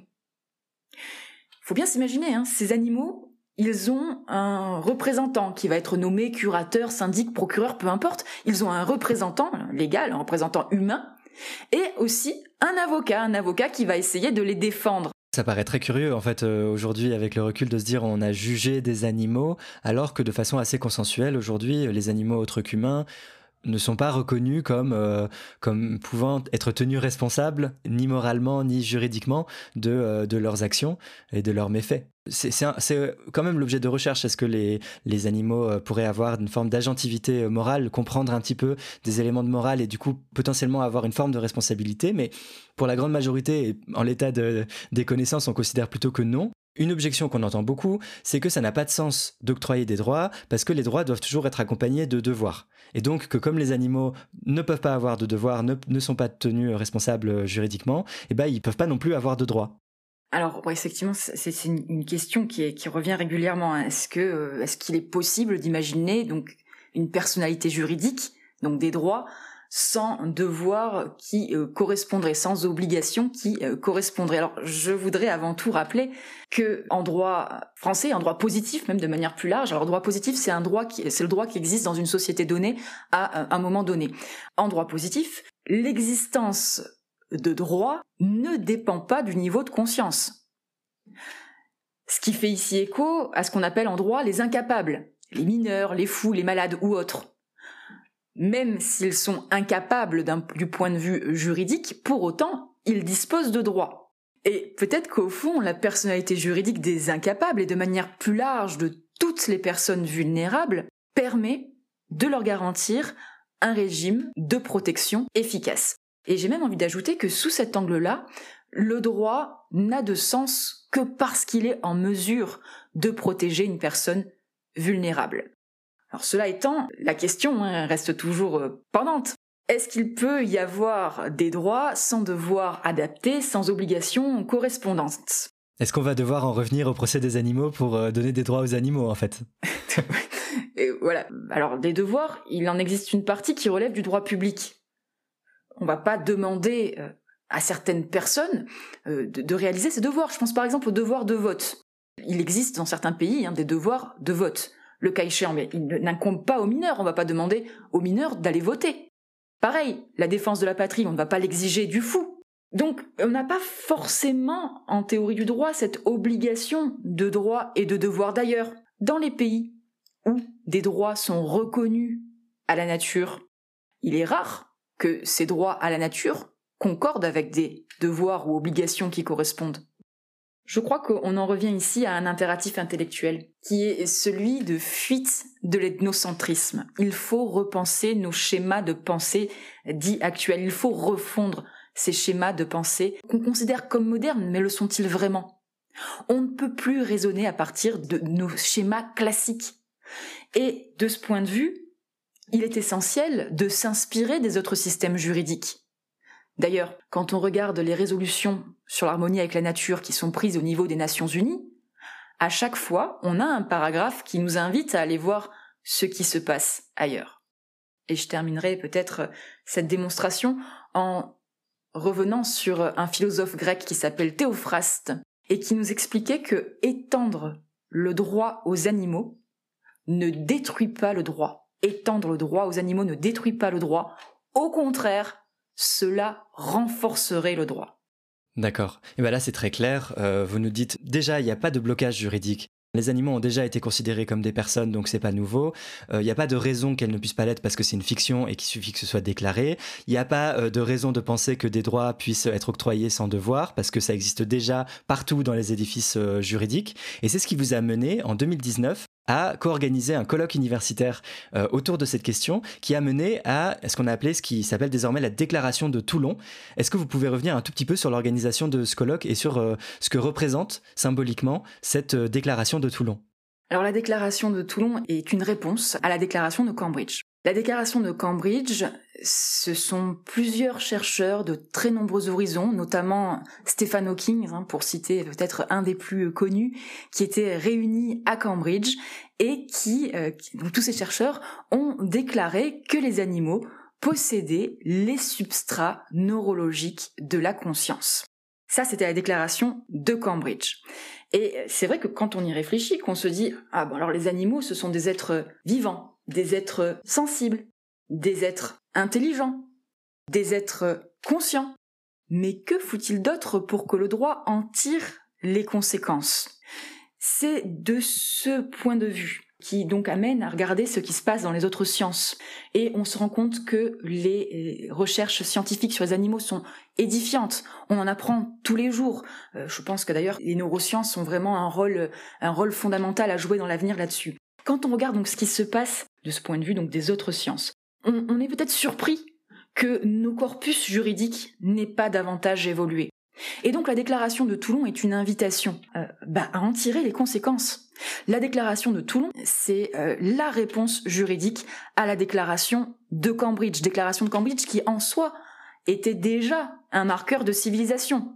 Faut bien s'imaginer, hein, ces animaux, ils ont un représentant qui va être nommé curateur, syndic, procureur, peu importe. Ils ont un représentant légal, un représentant humain, et aussi un avocat, un avocat qui va essayer de les défendre. Ça paraît très curieux en fait euh, aujourd'hui avec le recul de se dire on a jugé des animaux alors que de façon assez consensuelle aujourd'hui les animaux autres qu'humains ne sont pas reconnus comme euh, comme pouvant être tenus responsables ni moralement ni juridiquement de euh, de leurs actions et de leurs méfaits. C'est c'est, un, c'est quand même l'objet de recherche. Est-ce que les les animaux euh, pourraient avoir une forme d'agentivité morale, comprendre un petit peu des éléments de morale et du coup potentiellement avoir une forme de responsabilité? Mais pour la grande majorité, en l'état de, des connaissances, on considère plutôt que non. Une objection qu'on entend beaucoup, c'est que ça n'a pas de sens d'octroyer des droits parce que les droits doivent toujours être accompagnés de devoirs. Et donc que comme les animaux ne peuvent pas avoir de devoirs, ne, ne sont pas tenus responsables juridiquement, eh ben, ils peuvent pas non plus avoir de droits. Alors, ouais, effectivement, c'est, c'est une, une question qui, est, qui revient régulièrement. Est-ce que, euh, est-ce qu'il est possible d'imaginer donc une personnalité juridique, donc des droits, sans devoir qui euh, correspondrait, sans obligation qui euh, correspondrait. Alors, je voudrais avant tout rappeler que en droit français, en droit positif, même de manière plus large, alors droit positif, c'est un droit qui, c'est le droit qui existe dans une société donnée à un moment donné. En droit positif, l'existence de droit ne dépend pas du niveau de conscience. Ce qui fait ici écho à ce qu'on appelle en droit les incapables, les mineurs, les fous, les malades ou autres. Même s'ils sont incapables d'un, du point de vue juridique, pour autant, ils disposent de droits. Et peut-être qu'au fond, la personnalité juridique des incapables, et de manière plus large de toutes les personnes vulnérables, permet de leur garantir un régime de protection efficace. Et j'ai même envie d'ajouter que sous cet angle-là, le droit n'a de sens que parce qu'il est en mesure de protéger une personne vulnérable. Alors cela étant, la question hein, reste toujours euh, pendante. Est-ce qu'il peut y avoir des droits sans devoir adaptés, sans obligation correspondante ? Est-ce qu'on va devoir en revenir au procès des animaux pour euh, donner des droits aux animaux en fait ? Et voilà. Alors des devoirs, il en existe une partie qui relève du droit public. On va pas demander euh, à certaines personnes euh, de, de réaliser ces devoirs. Je pense par exemple au devoir de vote. Il existe dans certains pays hein, des devoirs de vote. Le cas échéant, mais il n'incombe pas aux mineurs. On va pas demander aux mineurs d'aller voter. Pareil, la défense de la patrie, on ne va pas l'exiger du fou. Donc, on n'a pas forcément, en théorie du droit, cette obligation de droit et de devoir. D'ailleurs, dans les pays où des droits sont reconnus à la nature, il est rare que ces droits à la nature concordent avec des devoirs ou obligations qui correspondent. Je crois qu'on en revient ici à un impératif intellectuel, qui est celui de fuite de l'ethnocentrisme. Il faut repenser nos schémas de pensée dits actuels. Il faut refondre ces schémas de pensée qu'on considère comme modernes, mais le sont-ils vraiment ? On ne peut plus raisonner à partir de nos schémas classiques. Et de ce point de vue, il est essentiel de s'inspirer des autres systèmes juridiques. D'ailleurs, quand on regarde les résolutions sur l'harmonie avec la nature qui sont prises au niveau des Nations Unies, à chaque fois, on a un paragraphe qui nous invite à aller voir ce qui se passe ailleurs. Et je terminerai peut-être cette démonstration en revenant sur un philosophe grec qui s'appelle Théophraste et qui nous expliquait que étendre le droit aux animaux ne détruit pas le droit. Étendre le droit aux animaux ne détruit pas le droit. Au contraire, cela renforcerait le droit. D'accord. Et bien là, c'est très clair. Euh, vous nous dites, déjà, il n'y a pas de blocage juridique. Les animaux ont déjà été considérés comme des personnes, donc c'est pas nouveau. Il euh, n'y a pas de raison qu'elles ne puissent pas l'être parce que c'est une fiction et qu'il suffit que ce soit déclaré. Il n'y a pas euh, de raison de penser que des droits puissent être octroyés sans devoir parce que ça existe déjà partout dans les édifices euh, juridiques. Et c'est ce qui vous a mené, en deux mille dix-neuf, à co-organiser un colloque universitaire euh, autour de cette question qui a mené à ce qu'on a appelé, ce qui s'appelle désormais la déclaration de Toulon. Est-ce que vous pouvez revenir un tout petit peu sur l'organisation de ce colloque et sur euh, ce que représente symboliquement cette euh, déclaration de Toulon ? Alors la déclaration de Toulon est une réponse à la déclaration de Cambridge. La déclaration de Cambridge, ce sont plusieurs chercheurs de très nombreux horizons, notamment Stephen Hawking, hein, pour citer peut-être un des plus connus, qui étaient réunis à Cambridge et qui, euh, qui donc tous ces chercheurs ont déclaré que les animaux possédaient les substrats neurologiques de la conscience. Ça, c'était la déclaration de Cambridge. Et c'est vrai que quand on y réfléchit, qu'on se dit « Ah bon, alors les animaux, ce sont des êtres vivants, des êtres sensibles, des êtres intelligents, des êtres conscients. Mais que faut-il d'autre pour que le droit en tire les conséquences ?» C'est de ce point de vue qui donc amène à regarder ce qui se passe dans les autres sciences. Et on se rend compte que les recherches scientifiques sur les animaux sont édifiantes. On en apprend tous les jours. Euh, je pense que d'ailleurs les neurosciences ont vraiment un rôle, un rôle fondamental à jouer dans l'avenir là-dessus. Quand on regarde donc ce qui se passe de ce point de vue donc des autres sciences, on, on est peut-être surpris que nos corpus juridiques n'aient pas davantage évolué. Et donc la déclaration de Toulon est une invitation euh, bah, à en tirer les conséquences. La déclaration de Toulon, c'est euh, la réponse juridique à la déclaration de Cambridge. Déclaration de Cambridge qui en soi était déjà un marqueur de civilisation.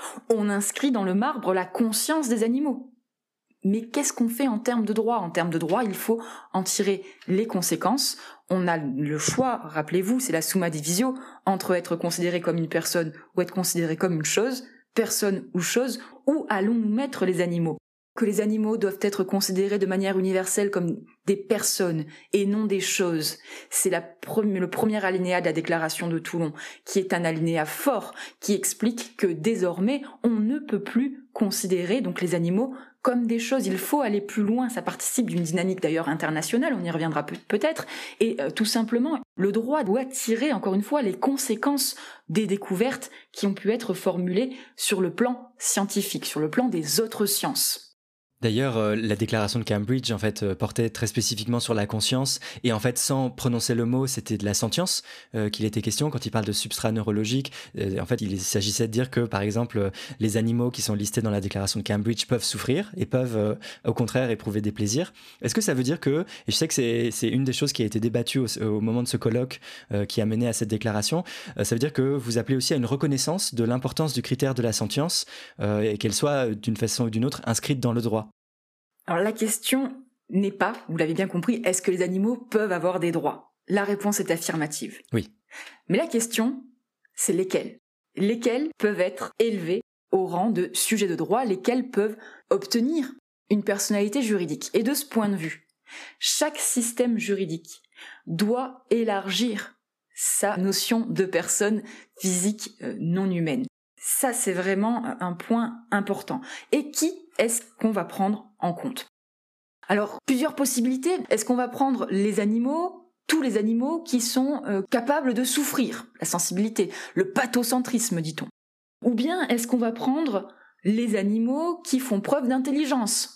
On inscrit dans le marbre la conscience des animaux. Mais qu'est-ce qu'on fait en termes de droit ? En termes de droit, il faut en tirer les conséquences. On a le choix, rappelez-vous, c'est la summa divisio, entre être considéré comme une personne ou être considéré comme une chose, personne ou chose, où allons-nous mettre les animaux ? Que les animaux doivent être considérés de manière universelle comme des personnes et non des choses. C'est la pre- le premier alinéa de la déclaration de Toulon, qui est un alinéa fort, qui explique que désormais, on ne peut plus considérer donc les animaux comme des choses. Il faut aller plus loin, ça participe d'une dynamique d'ailleurs internationale, on y reviendra peut- peut-être, et euh, tout simplement, le droit doit tirer encore une fois les conséquences des découvertes qui ont pu être formulées sur le plan scientifique, sur le plan des autres sciences. D'ailleurs, euh, la déclaration de Cambridge en fait euh, portait très spécifiquement sur la conscience et en fait sans prononcer le mot, c'était de la sentience euh, qu'il était question quand il parle de substrat neurologique. Euh, en fait, il s'agissait de dire que par exemple euh, les animaux qui sont listés dans la déclaration de Cambridge peuvent souffrir et peuvent euh, au contraire éprouver des plaisirs. Est-ce que ça veut dire que, et je sais que c'est c'est une des choses qui a été débattue au, au moment de ce colloque euh, qui a mené à cette déclaration, euh, ça veut dire que vous appelez aussi à une reconnaissance de l'importance du critère de la sentience euh, et qu'elle soit euh, d'une façon ou d'une autre inscrite dans le droit. Alors la question n'est pas, vous l'avez bien compris, est-ce que les animaux peuvent avoir des droits ? La réponse est affirmative. Oui. Mais la question, c'est lesquels ? Lesquels peuvent être élevés au rang de sujet de droit, lesquels peuvent obtenir une personnalité juridique. Et de ce point de vue, chaque système juridique doit élargir sa notion de personne physique non humaine. Ça, c'est vraiment un point important. Et qui est-ce qu'on va prendre en compte ? Alors, plusieurs possibilités. Est-ce qu'on va prendre les animaux, tous les animaux qui sont euh, capables de souffrir, la sensibilité, le pathocentrisme, dit-on ? Ou bien est-ce qu'on va prendre les animaux qui font preuve d'intelligence ?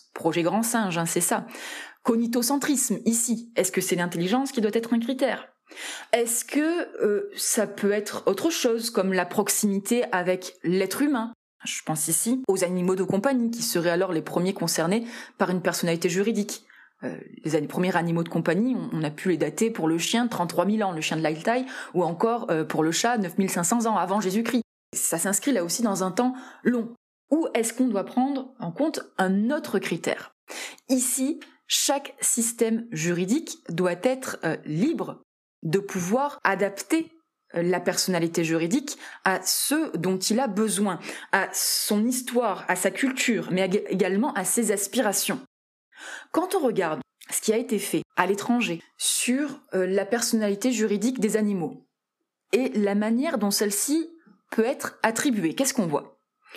Projet grand singe, hein, c'est ça. Cognitocentrisme, ici. Est-ce que c'est l'intelligence qui doit être un critère ? Est-ce que euh, ça peut être autre chose, comme la proximité avec l'être humain ? Je pense ici aux animaux de compagnie, qui seraient alors les premiers concernés par une personnalité juridique. Euh, les premiers animaux de compagnie, on, on a pu les dater pour le chien trente-trois mille ans, le chien de l'Altaï, ou encore euh, pour le chat neuf mille cinq cents ans avant Jésus-Christ. Ça s'inscrit là aussi dans un temps long. Ou est-ce qu'on doit prendre en compte un autre critère ? Ici, chaque système juridique doit être euh, libre de pouvoir adapter la personnalité juridique à ce dont il a besoin, à son histoire, à sa culture, mais également à ses aspirations. Quand on regarde ce qui a été fait à l'étranger sur la personnalité juridique des animaux et la manière dont celle-ci peut être attribuée, qu'est-ce qu'on voit ?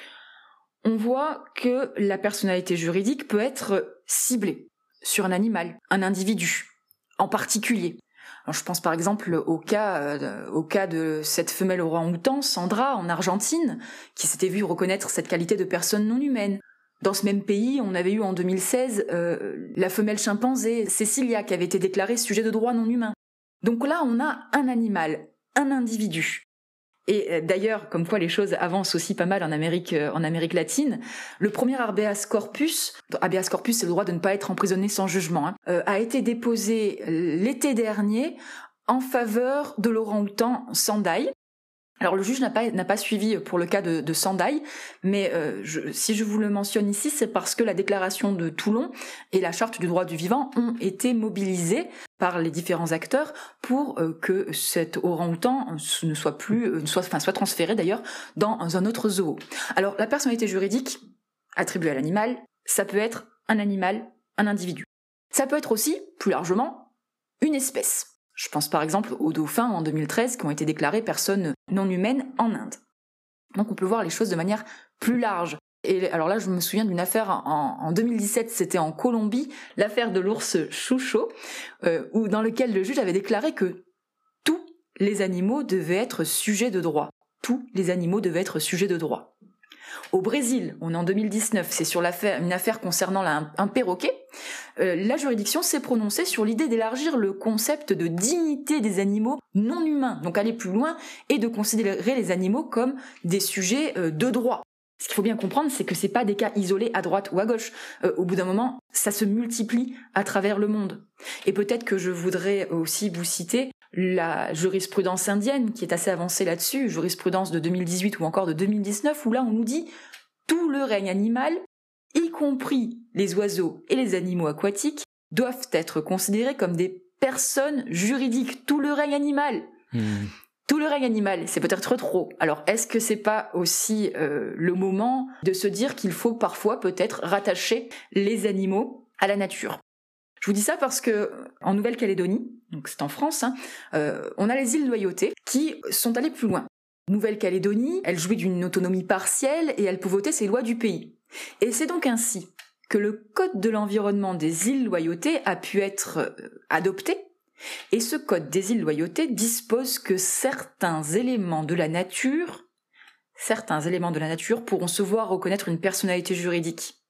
On voit que la personnalité juridique peut être ciblée sur un animal, un individu en particulier. Alors, je pense par exemple au cas, euh, au cas de cette femelle orang-outan, Sandra, en Argentine, qui s'était vue reconnaître cette qualité de personne non humaine. Dans ce même pays, on avait eu en deux mille seize euh, la femelle chimpanzé, Cecilia, qui avait été déclarée sujet de droit non humain. Donc là, on a un animal, un individu. Et euh, d'ailleurs, comme quoi les choses avancent aussi pas mal en Amérique, euh, en Amérique latine, le premier habeas corpus, habeas corpus c'est le droit de ne pas être emprisonné sans jugement, hein, euh, a été déposé l'été dernier en faveur de l'orang-outan Sandai. Alors le juge n'a pas n'a pas suivi pour le cas de, de Sandai, mais euh, je, si je vous le mentionne ici, c'est parce que la déclaration de Toulon et la charte du droit du vivant ont été mobilisées par les différents acteurs pour euh, que cet orang-outan ne soit plus, euh, soit, enfin soit transféré d'ailleurs dans un autre zoo. Alors la personnalité juridique attribuée à l'animal, ça peut être un animal, un individu. Ça peut être aussi, plus largement, une espèce. Je pense par exemple aux dauphins en deux mille treize qui ont été déclarés personnes non humaines en Inde. Donc on peut voir les choses de manière plus large. Et alors là, je me souviens d'une affaire en, en deux mille dix-sept, c'était en Colombie, l'affaire de l'ours chouchou, euh, où dans lequel le juge avait déclaré que tous les animaux devaient être sujets de droit. Tous les animaux devaient être sujets de droit. Au Brésil, on est en deux mille dix-neuf, c'est sur l'affaire, une affaire concernant la, un perroquet, euh, la juridiction s'est prononcée sur l'idée d'élargir le concept de dignité des animaux non humains, donc aller plus loin et de considérer les animaux comme des sujets euh, de droit. Ce qu'il faut bien comprendre, c'est que c'est pas des cas isolés à droite ou à gauche. Euh, au bout d'un moment, ça se multiplie à travers le monde. Et peut-être que je voudrais aussi vous citer la jurisprudence indienne, qui est assez avancée là-dessus, jurisprudence de deux mille dix-huit ou encore de deux mille dix-neuf, où là on nous dit tout le règne animal, y compris les oiseaux et les animaux aquatiques, doivent être considérés comme des personnes juridiques. Tout le règne animal. Mmh. Tout le règne animal, c'est peut-être trop. Alors, est-ce que c'est pas aussi euh, le moment de se dire qu'il faut parfois peut-être rattacher les animaux à la nature ? Je vous dis ça parce que en Nouvelle-Calédonie, donc c'est en France, hein, euh, on a les îles Loyauté qui sont allées plus loin. Nouvelle-Calédonie, elle jouit d'une autonomie partielle et elle peut voter ses lois du pays. Et c'est donc ainsi que le Code de l'environnement des îles Loyauté a pu être euh, adopté. Et ce Code des îles Loyauté dispose que certains éléments de la nature, certains éléments de la nature pourront se voir reconnaître une personnalité juridique.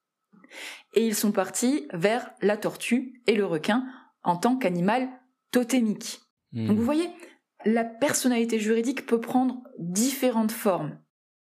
Et ils sont partis vers la tortue et le requin en tant qu'animal totémique. Mmh. Donc vous voyez, la personnalité juridique peut prendre différentes formes.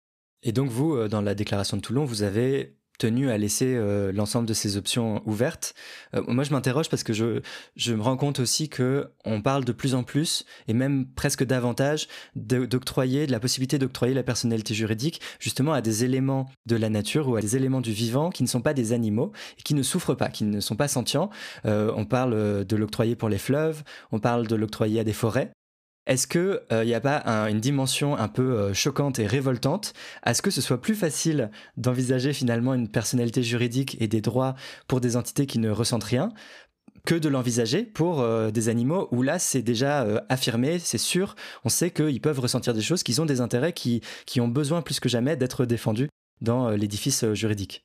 Et donc vous, dans la déclaration de Toulon, vous avez tenu à laisser euh, l'ensemble de ces options ouvertes. Euh, moi, je m'interroge parce que je, je me rends compte aussi qu'on parle de plus en plus, et même presque davantage, de, d'octroyer, de la possibilité d'octroyer la personnalité juridique justement à des éléments de la nature ou à des éléments du vivant qui ne sont pas des animaux et qui ne souffrent pas, qui ne sont pas sentients. Euh, on parle de l'octroyer pour les fleuves, on parle de l'octroyer à des forêts. Est-ce qu'il n'y euh, a pas un, une dimension un peu euh, choquante et révoltante à ce que ce soit plus facile d'envisager finalement une personnalité juridique et des droits pour des entités qui ne ressentent rien que de l'envisager pour euh, des animaux où là c'est déjà euh, affirmé, c'est sûr, on sait qu'ils peuvent ressentir des choses, qu'ils ont des intérêts qui, qui ont besoin plus que jamais d'être défendus dans euh, l'édifice euh, juridique.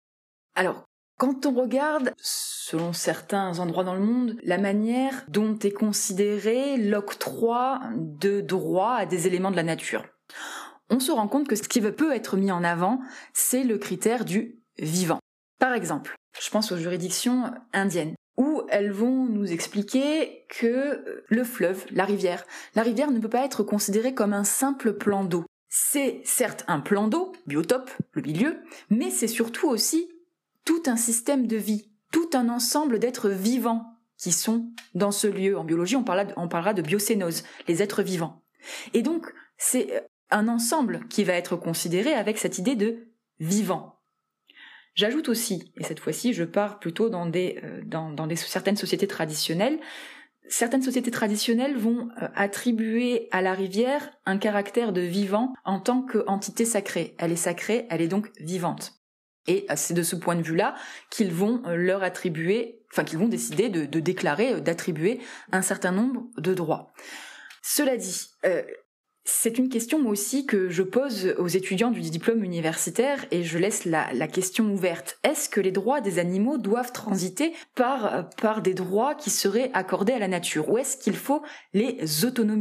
Alors, quand on regarde, selon certains endroits dans le monde, la manière dont est considéré l'octroi de droits à des éléments de la nature, on se rend compte que ce qui peut être mis en avant, c'est le critère du vivant. Par exemple, je pense aux juridictions indiennes, où elles vont nous expliquer que le fleuve, la rivière, la rivière ne peut pas être considérée comme un simple plan d'eau. C'est certes un plan d'eau, biotope, le milieu, mais c'est surtout aussi tout un système de vie, tout un ensemble d'êtres vivants qui sont dans ce lieu. En biologie, on parlera de, on parlera de biocénose, les êtres vivants. Et donc, c'est un ensemble qui va être considéré avec cette idée de vivant. J'ajoute aussi, et cette fois-ci, je pars plutôt dans, des, euh, dans, dans des, certaines sociétés traditionnelles, certaines sociétés traditionnelles vont euh, attribuer à la rivière un caractère de vivant en tant qu'entité sacrée. Elle est sacrée, elle est donc vivante. Et c'est de ce point de vue-là qu'ils vont leur attribuer, enfin qu'ils vont décider de, de déclarer, d'attribuer un certain nombre de droits. Cela dit, euh, c'est une question moi aussi que je pose aux étudiants du diplôme universitaire et je laisse la, la question ouverte. Est-ce que les droits des animaux doivent transiter par, par des droits qui seraient accordés à la nature ou est-ce qu'il faut les autonomiser ?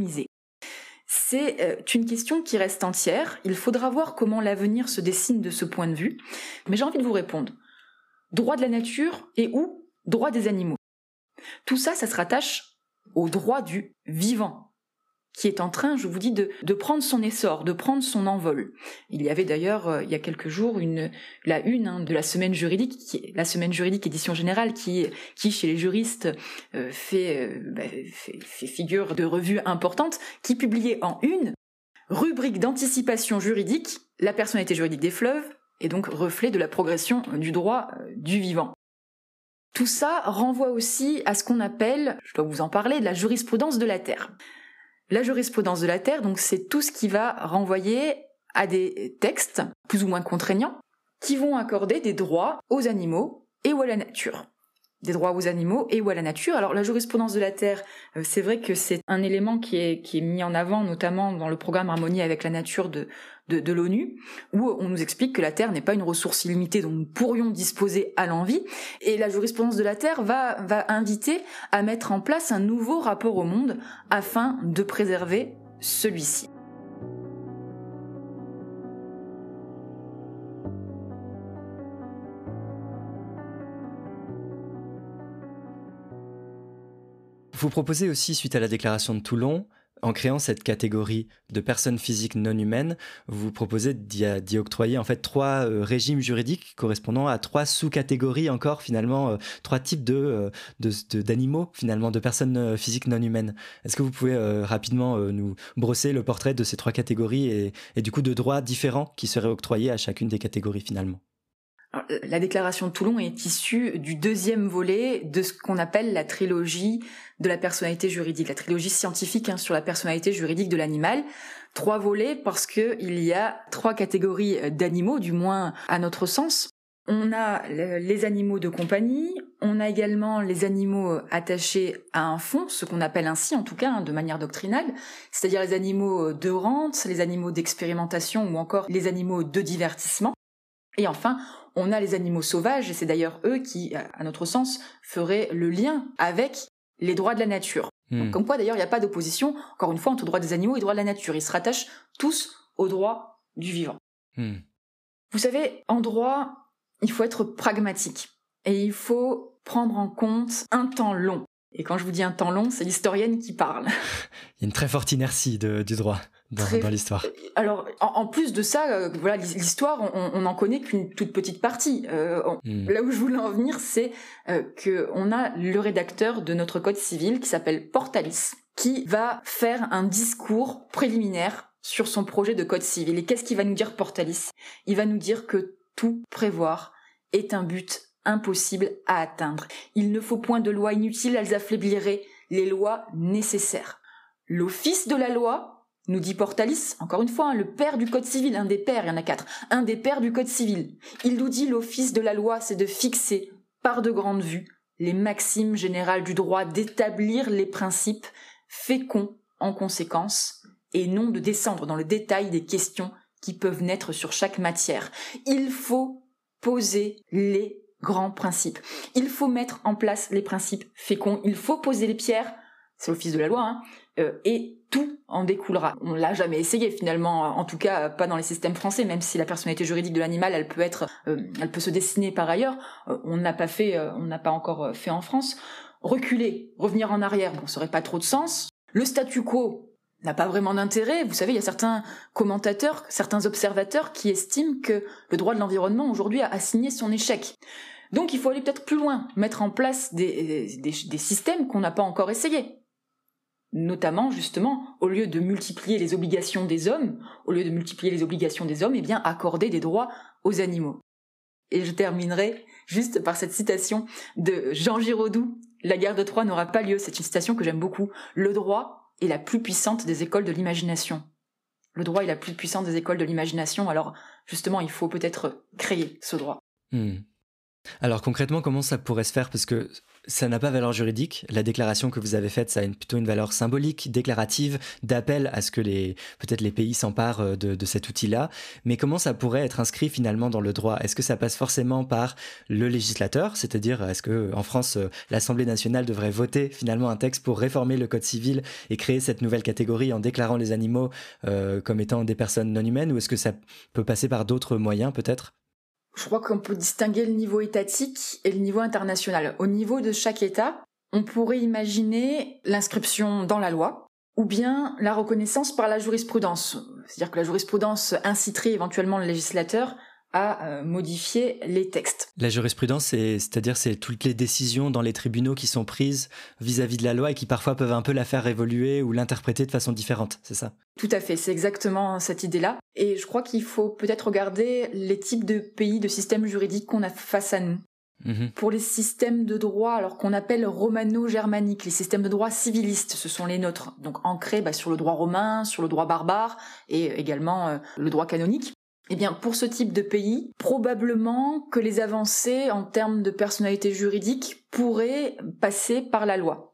C'est une question qui reste entière, il faudra voir comment l'avenir se dessine de ce point de vue, mais j'ai envie de vous répondre. Droit de la nature et ou droit des animaux. Tout ça, ça se rattache au droit du vivant, qui est en train, je vous dis, de, de prendre son essor, de prendre son envol. Il y avait d'ailleurs, euh, il y a quelques jours, une, la une hein, de la semaine juridique, qui, la semaine juridique édition générale, qui, qui chez les juristes euh, fait, euh, bah, fait, fait figure de revue importante, qui publiait en une rubrique d'anticipation juridique, la personnalité juridique des fleuves, et donc reflet de la progression du droit euh, du vivant. Tout ça renvoie aussi à ce qu'on appelle, je dois vous en parler, de la jurisprudence de la Terre. La jurisprudence de la Terre, donc, c'est tout ce qui va renvoyer à des textes, plus ou moins contraignants, qui vont accorder des droits aux animaux et ou à la nature. Des droits aux animaux et ou à la nature. Alors, la jurisprudence de la Terre, euh, c'est vrai que c'est un élément qui est, qui est mis en avant, notamment dans le programme Harmonie avec la nature de, de, de l'ONU, où on nous explique que la Terre n'est pas une ressource illimitée dont nous pourrions disposer à l'envi. Et la jurisprudence de la Terre va, va inviter à mettre en place un nouveau rapport au monde afin de préserver celui-ci. Vous proposez aussi, suite à la déclaration de Toulon, en créant cette catégorie de personnes physiques non humaines, vous proposez d'y, d'y octroyer en fait trois euh, régimes juridiques correspondant à trois sous-catégories encore finalement, euh, trois types de, euh, de, de, d'animaux finalement, de personnes euh, physiques non humaines. Est-ce que vous pouvez euh, rapidement euh, nous brosser le portrait de ces trois catégories et, et du coup de droits différents qui seraient octroyés à chacune des catégories finalement ? Alors, la déclaration de Toulon est issue du deuxième volet de ce qu'on appelle la trilogie de la personnalité juridique, la trilogie scientifique hein, sur la personnalité juridique de l'animal. Trois volets parce que il y a trois catégories d'animaux, du moins à notre sens. On a les animaux de compagnie, on a également les animaux attachés à un fond, ce qu'on appelle ainsi en tout cas hein, de manière doctrinale, c'est-à-dire les animaux de rente, les animaux d'expérimentation ou encore les animaux de divertissement. Et enfin, on a les animaux sauvages, et c'est d'ailleurs eux qui, à notre sens, feraient le lien avec les droits de la nature. Mmh. Donc, comme quoi, d'ailleurs, il n'y a pas d'opposition, encore une fois, entre droits des animaux et droits de la nature. Ils se rattachent tous aux droits du vivant. Mmh. Vous savez, en droit, il faut être pragmatique et il faut prendre en compte un temps long. Et quand je vous dis un temps long, c'est l'historienne qui parle. Il y a une très forte inertie de, du droit dans, très... dans l'histoire. Alors, en, en plus de ça, euh, voilà, l'histoire, on, on en connaît qu'une toute petite partie. Euh, on, mm. Là où je voulais en venir, c'est euh, qu'on a le rédacteur de notre code civil qui s'appelle Portalis, qui va faire un discours préliminaire sur son projet de code civil. Et qu'est-ce qu'il va nous dire, Portalis ? Il va nous dire que tout prévoir est un but impossible à atteindre. Il ne faut point de lois inutiles, elles affaibliraient les lois nécessaires. L'office de la loi, nous dit Portalis, encore une fois, hein, le père du code civil, un des pères, il y en a quatre, un des pères du code civil. Il nous dit l'office de la loi, c'est de fixer, par de grandes vues, les maximes générales du droit, d'établir les principes féconds en conséquence, et non de descendre dans le détail des questions qui peuvent naître sur chaque matière. Il faut poser les grands principes. Il faut mettre en place les principes féconds. Il faut poser les pierres, c'est l'office de la loi, hein, euh, et tout en découlera. On l'a jamais essayé finalement, en tout cas pas dans les systèmes français, même si la personnalité juridique de l'animal, elle peut être, euh, elle peut se dessiner par ailleurs. Euh, on n'a pas fait, euh, on n'a pas encore fait en France. Reculer, revenir en arrière, bon, ça aurait pas trop de sens. Le statu quo n'a pas vraiment d'intérêt. Vous savez, il y a certains commentateurs, certains observateurs qui estiment que le droit de l'environnement aujourd'hui a signé son échec. Donc il faut aller peut-être plus loin, mettre en place des, des, des systèmes qu'on n'a pas encore essayés. Notamment, justement, au lieu de multiplier les obligations des hommes, au lieu de multiplier les obligations des hommes, eh bien accorder des droits aux animaux. Et je terminerai juste par cette citation de Jean Giraudoux. La guerre de Troie n'aura pas lieu. C'est une citation que j'aime beaucoup. Le droit est la plus puissante des écoles de l'imagination. Le droit est la plus puissante des écoles de l'imagination. Alors, justement, il faut peut-être créer ce droit. Hmm. Alors concrètement, comment ça pourrait se faire ? Parce que ça n'a pas valeur juridique. La déclaration que vous avez faite, ça a une, plutôt une valeur symbolique, déclarative, d'appel à ce que les peut-être les pays s'emparent de, de cet outil-là. Mais comment ça pourrait être inscrit finalement dans le droit ? Est-ce que ça passe forcément par le législateur ? C'est-à-dire, est-ce que en France, l'Assemblée nationale devrait voter finalement un texte pour réformer le code civil et créer cette nouvelle catégorie en déclarant les animaux euh, comme étant des personnes non humaines ? Ou est-ce que ça peut passer par d'autres moyens peut-être ? Je crois qu'on peut distinguer le niveau étatique et le niveau international. Au niveau de chaque État, on pourrait imaginer l'inscription dans la loi ou bien la reconnaissance par la jurisprudence. C'est-à-dire que la jurisprudence inciterait éventuellement le législateur à euh, modifier les textes. La jurisprudence, c'est, c'est-à-dire c'est toutes les décisions dans les tribunaux qui sont prises vis-à-vis de la loi et qui parfois peuvent un peu la faire évoluer ou l'interpréter de façon différente, c'est ça ? Tout à fait, c'est exactement cette idée-là. Et je crois qu'il faut peut-être regarder les types de pays, de systèmes juridiques qu'on a face à nous. Mmh. Pour les systèmes de droit, alors qu'on appelle romano-germaniques, les systèmes de droit civilistes, ce sont les nôtres, donc ancrés bah, sur le droit romain, sur le droit barbare et également euh, le droit canonique. Eh bien, pour ce type de pays, probablement que les avancées en termes de personnalité juridique pourraient passer par la loi.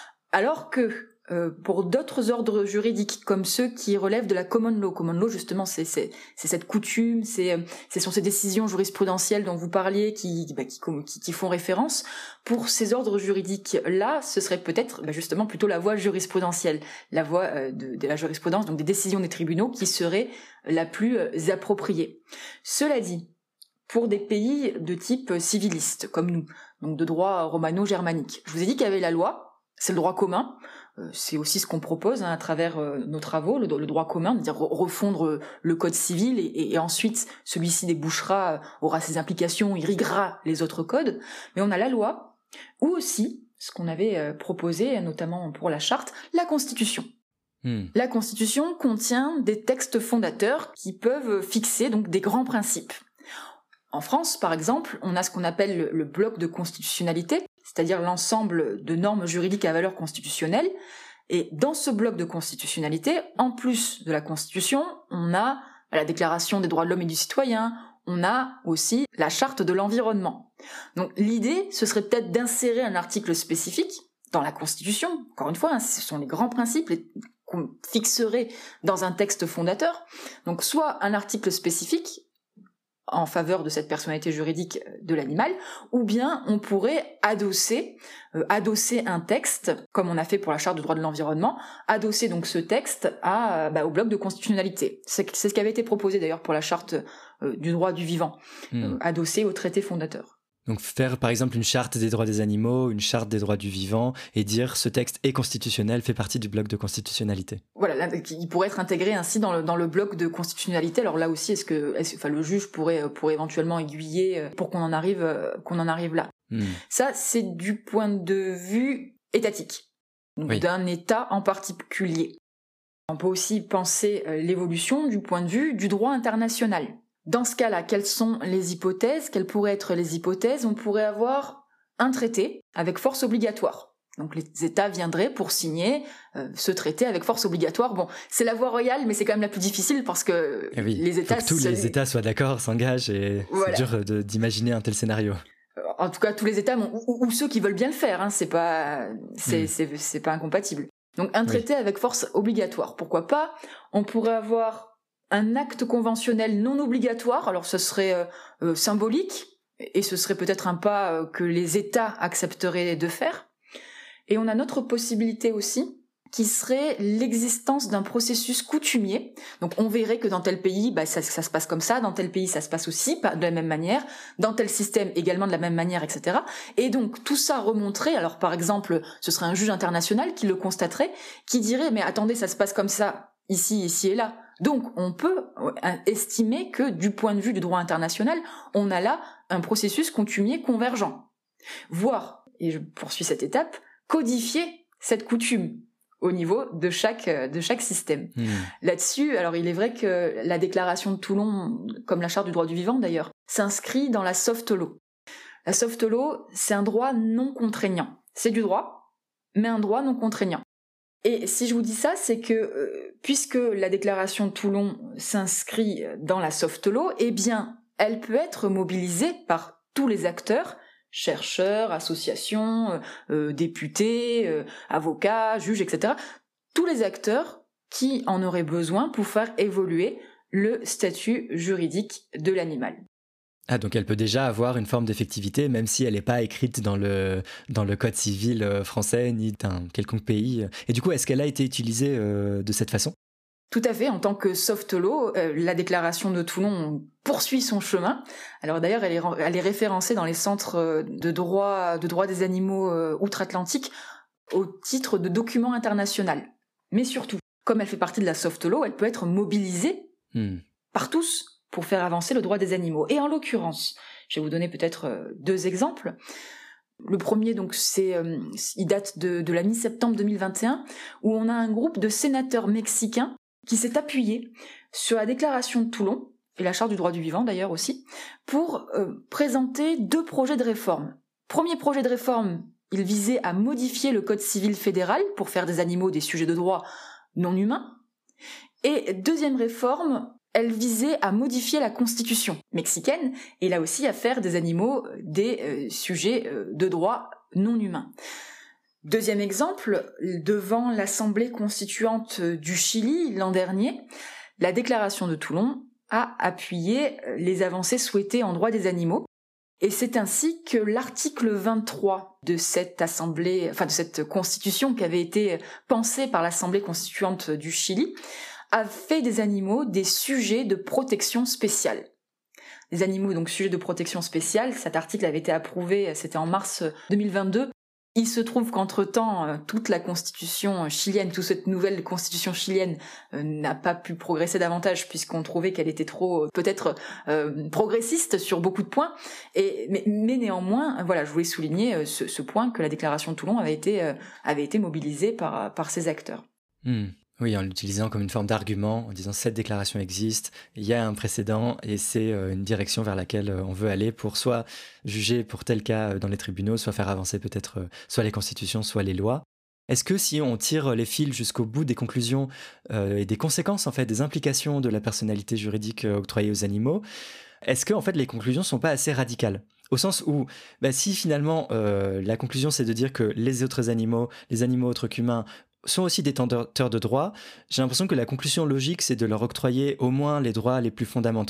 Alors que euh, pour d'autres ordres juridiques, comme ceux qui relèvent de la common law, common law justement, c'est, c'est, c'est cette coutume, c'est, ce sont ces décisions jurisprudentielles dont vous parliez qui, bah, qui, qui, qui font référence. Pour ces ordres juridiques-là, ce serait peut-être bah, justement plutôt la voie jurisprudentielle, la voie euh, de, de la jurisprudence, donc des décisions des tribunaux qui serait la plus euh, appropriée. Cela dit, pour des pays de type civiliste, comme nous, donc de droit romano-germanique, je vous ai dit qu'il y avait la loi, c'est le droit commun. C'est aussi ce qu'on propose hein, à travers euh, nos travaux, le, le droit commun, c'est-à-dire refondre le code civil et, et, et ensuite celui-ci débouchera, euh, aura ses implications, irriguera les autres codes. Mais on a la loi, ou aussi ce qu'on avait euh, proposé, notamment pour la charte, la Constitution. Mmh. La Constitution contient des textes fondateurs qui peuvent fixer donc des grands principes. En France, par exemple, on a ce qu'on appelle le, le bloc de constitutionnalité, c'est-à-dire l'ensemble de normes juridiques à valeur constitutionnelle. Et dans ce bloc de constitutionnalité, en plus de la Constitution, on a la Déclaration des droits de l'homme et du citoyen, on a aussi la Charte de l'environnement. Donc l'idée, ce serait peut-être d'insérer un article spécifique dans la Constitution. Encore une fois, hein, ce sont les grands principes qu'on fixerait dans un texte fondateur. Donc soit un article spécifique en faveur de cette personnalité juridique de l'animal, ou bien on pourrait adosser, euh, adosser un texte, comme on a fait pour la Charte du droit de l'environnement, adosser donc ce texte à, bah, au bloc de constitutionnalité. C'est, c'est ce qui avait été proposé d'ailleurs pour la Charte euh, du droit du vivant, mmh. euh, adossé au traité fondateur. Donc faire par exemple une charte des droits des animaux, une charte des droits du vivant, et dire ce texte est constitutionnel, fait partie du bloc de constitutionnalité. Voilà, là, il pourrait être intégré ainsi dans le, dans le bloc de constitutionnalité. Alors là aussi, est-ce que, est-ce, enfin, le juge pourrait, pourrait éventuellement aiguiller pour qu'on en arrive, qu'on en arrive là. Hmm. Ça, c'est du point de vue étatique, donc oui. d'un État en particulier. On peut aussi penser l'évolution du point de vue du droit international. Dans ce cas-là, quelles sont les hypothèses ? Quelles pourraient être les hypothèses ? On pourrait avoir un traité avec force obligatoire. Donc les États viendraient pour signer euh, ce traité avec force obligatoire. Bon, c'est la voie royale, mais c'est quand même la plus difficile parce que et oui, les États... faut que tous se... les États soient d'accord, s'engagent, et voilà. C'est dur de, d'imaginer un tel scénario. En tout cas, tous les États, bon, ou, ou ceux qui veulent bien le faire, hein, c'est pas, c'est, mmh. c'est, c'est pas incompatible. Donc un traité oui. avec force obligatoire, pourquoi pas ? On pourrait avoir un acte conventionnel non obligatoire, alors ce serait euh, euh, symbolique, et ce serait peut-être un pas euh, que les États accepteraient de faire. Et on a notre possibilité aussi, qui serait l'existence d'un processus coutumier. Donc on verrait que dans tel pays, bah, ça, ça se passe comme ça, dans tel pays ça se passe aussi de la même manière, dans tel système également de la même manière, et cetera. Et donc tout ça remonterait, alors par exemple, ce serait un juge international qui le constaterait, qui dirait « mais attendez, ça se passe comme ça, ici, ici et là ». Donc, on peut estimer que, du point de vue du droit international, on a là un processus coutumier convergent. Voire, et je poursuis cette étape, codifier cette coutume au niveau de chaque, de chaque système. Mmh. Là-dessus, alors il est vrai que la déclaration de Toulon, comme la Charte du droit du vivant d'ailleurs, s'inscrit dans la soft law. La soft law, c'est un droit non contraignant. C'est du droit, mais un droit non contraignant. Et si je vous dis ça, c'est que euh, puisque la déclaration de Toulon s'inscrit dans la soft law, eh bien, elle peut être mobilisée par tous les acteurs, chercheurs, associations, euh, euh, députés, euh, avocats, juges, et cetera. Tous les acteurs qui en auraient besoin pour faire évoluer le statut juridique de l'animal. Ah, donc elle peut déjà avoir une forme d'effectivité, même si elle n'est pas écrite dans le, dans le code civil français, ni d'un quelconque pays. Et du coup, est-ce qu'elle a été utilisée euh, de cette façon ? Tout à fait, en tant que soft law, euh, la déclaration de Toulon poursuit son chemin. Alors d'ailleurs, elle est, elle est référencée dans les centres de droit, de droit des animaux euh, outre-Atlantique au titre de document international. Mais surtout, comme elle fait partie de la soft law, elle peut être mobilisée hmm. par tous pour faire avancer le droit des animaux. Et en l'occurrence, je vais vous donner peut-être deux exemples. Le premier, donc, c'est, euh, il date de, de la mi-septembre deux mille vingt et un, où on a un groupe de sénateurs mexicains qui s'est appuyé sur la déclaration de Toulon, et la Charte du droit du vivant d'ailleurs aussi, pour euh, présenter deux projets de réforme. Premier projet de réforme, il visait à modifier le code civil fédéral pour faire des animaux des sujets de droit non humains. Et deuxième réforme, elle visait à modifier la constitution mexicaine et là aussi à faire des animaux des euh, sujets euh, de droit non humains. Deuxième exemple, devant l'Assemblée constituante du Chili l'an dernier, la déclaration de Toulon a appuyé les avancées souhaitées en droit des animaux. Et c'est ainsi que l'article vingt-trois de cette assemblée, enfin de cette constitution qui avait été pensée par l'Assemblée constituante du Chili, a fait des animaux des sujets de protection spéciale. Les animaux, donc sujets de protection spéciale, cet article avait été approuvé, c'était en mars deux mille vingt-deux. Il se trouve qu'entre-temps, toute la constitution chilienne, toute cette nouvelle constitution chilienne euh, n'a pas pu progresser davantage puisqu'on trouvait qu'elle était trop, euh, peut-être, euh, progressiste sur beaucoup de points. Et, mais, mais néanmoins, voilà, je voulais souligner ce, ce point que la déclaration de Toulon avait été, euh, avait été mobilisée par, par ces acteurs. Mmh. Oui, en l'utilisant comme une forme d'argument, en disant cette déclaration existe, il y a un précédent et c'est une direction vers laquelle on veut aller pour soit juger pour tel cas dans les tribunaux, soit faire avancer peut-être soit les constitutions, soit les lois. Est-ce que si on tire les fils jusqu'au bout des conclusions euh, et des conséquences, en fait, des implications de la personnalité juridique octroyée aux animaux, est-ce que en fait les conclusions sont pas assez radicales ? Au sens où, bah, si finalement euh, la conclusion c'est de dire que les autres animaux, les animaux autres qu'humains, sont aussi détenteurs de droits, j'ai l'impression que la conclusion logique, c'est de leur octroyer au moins les droits les plus fondamentaux.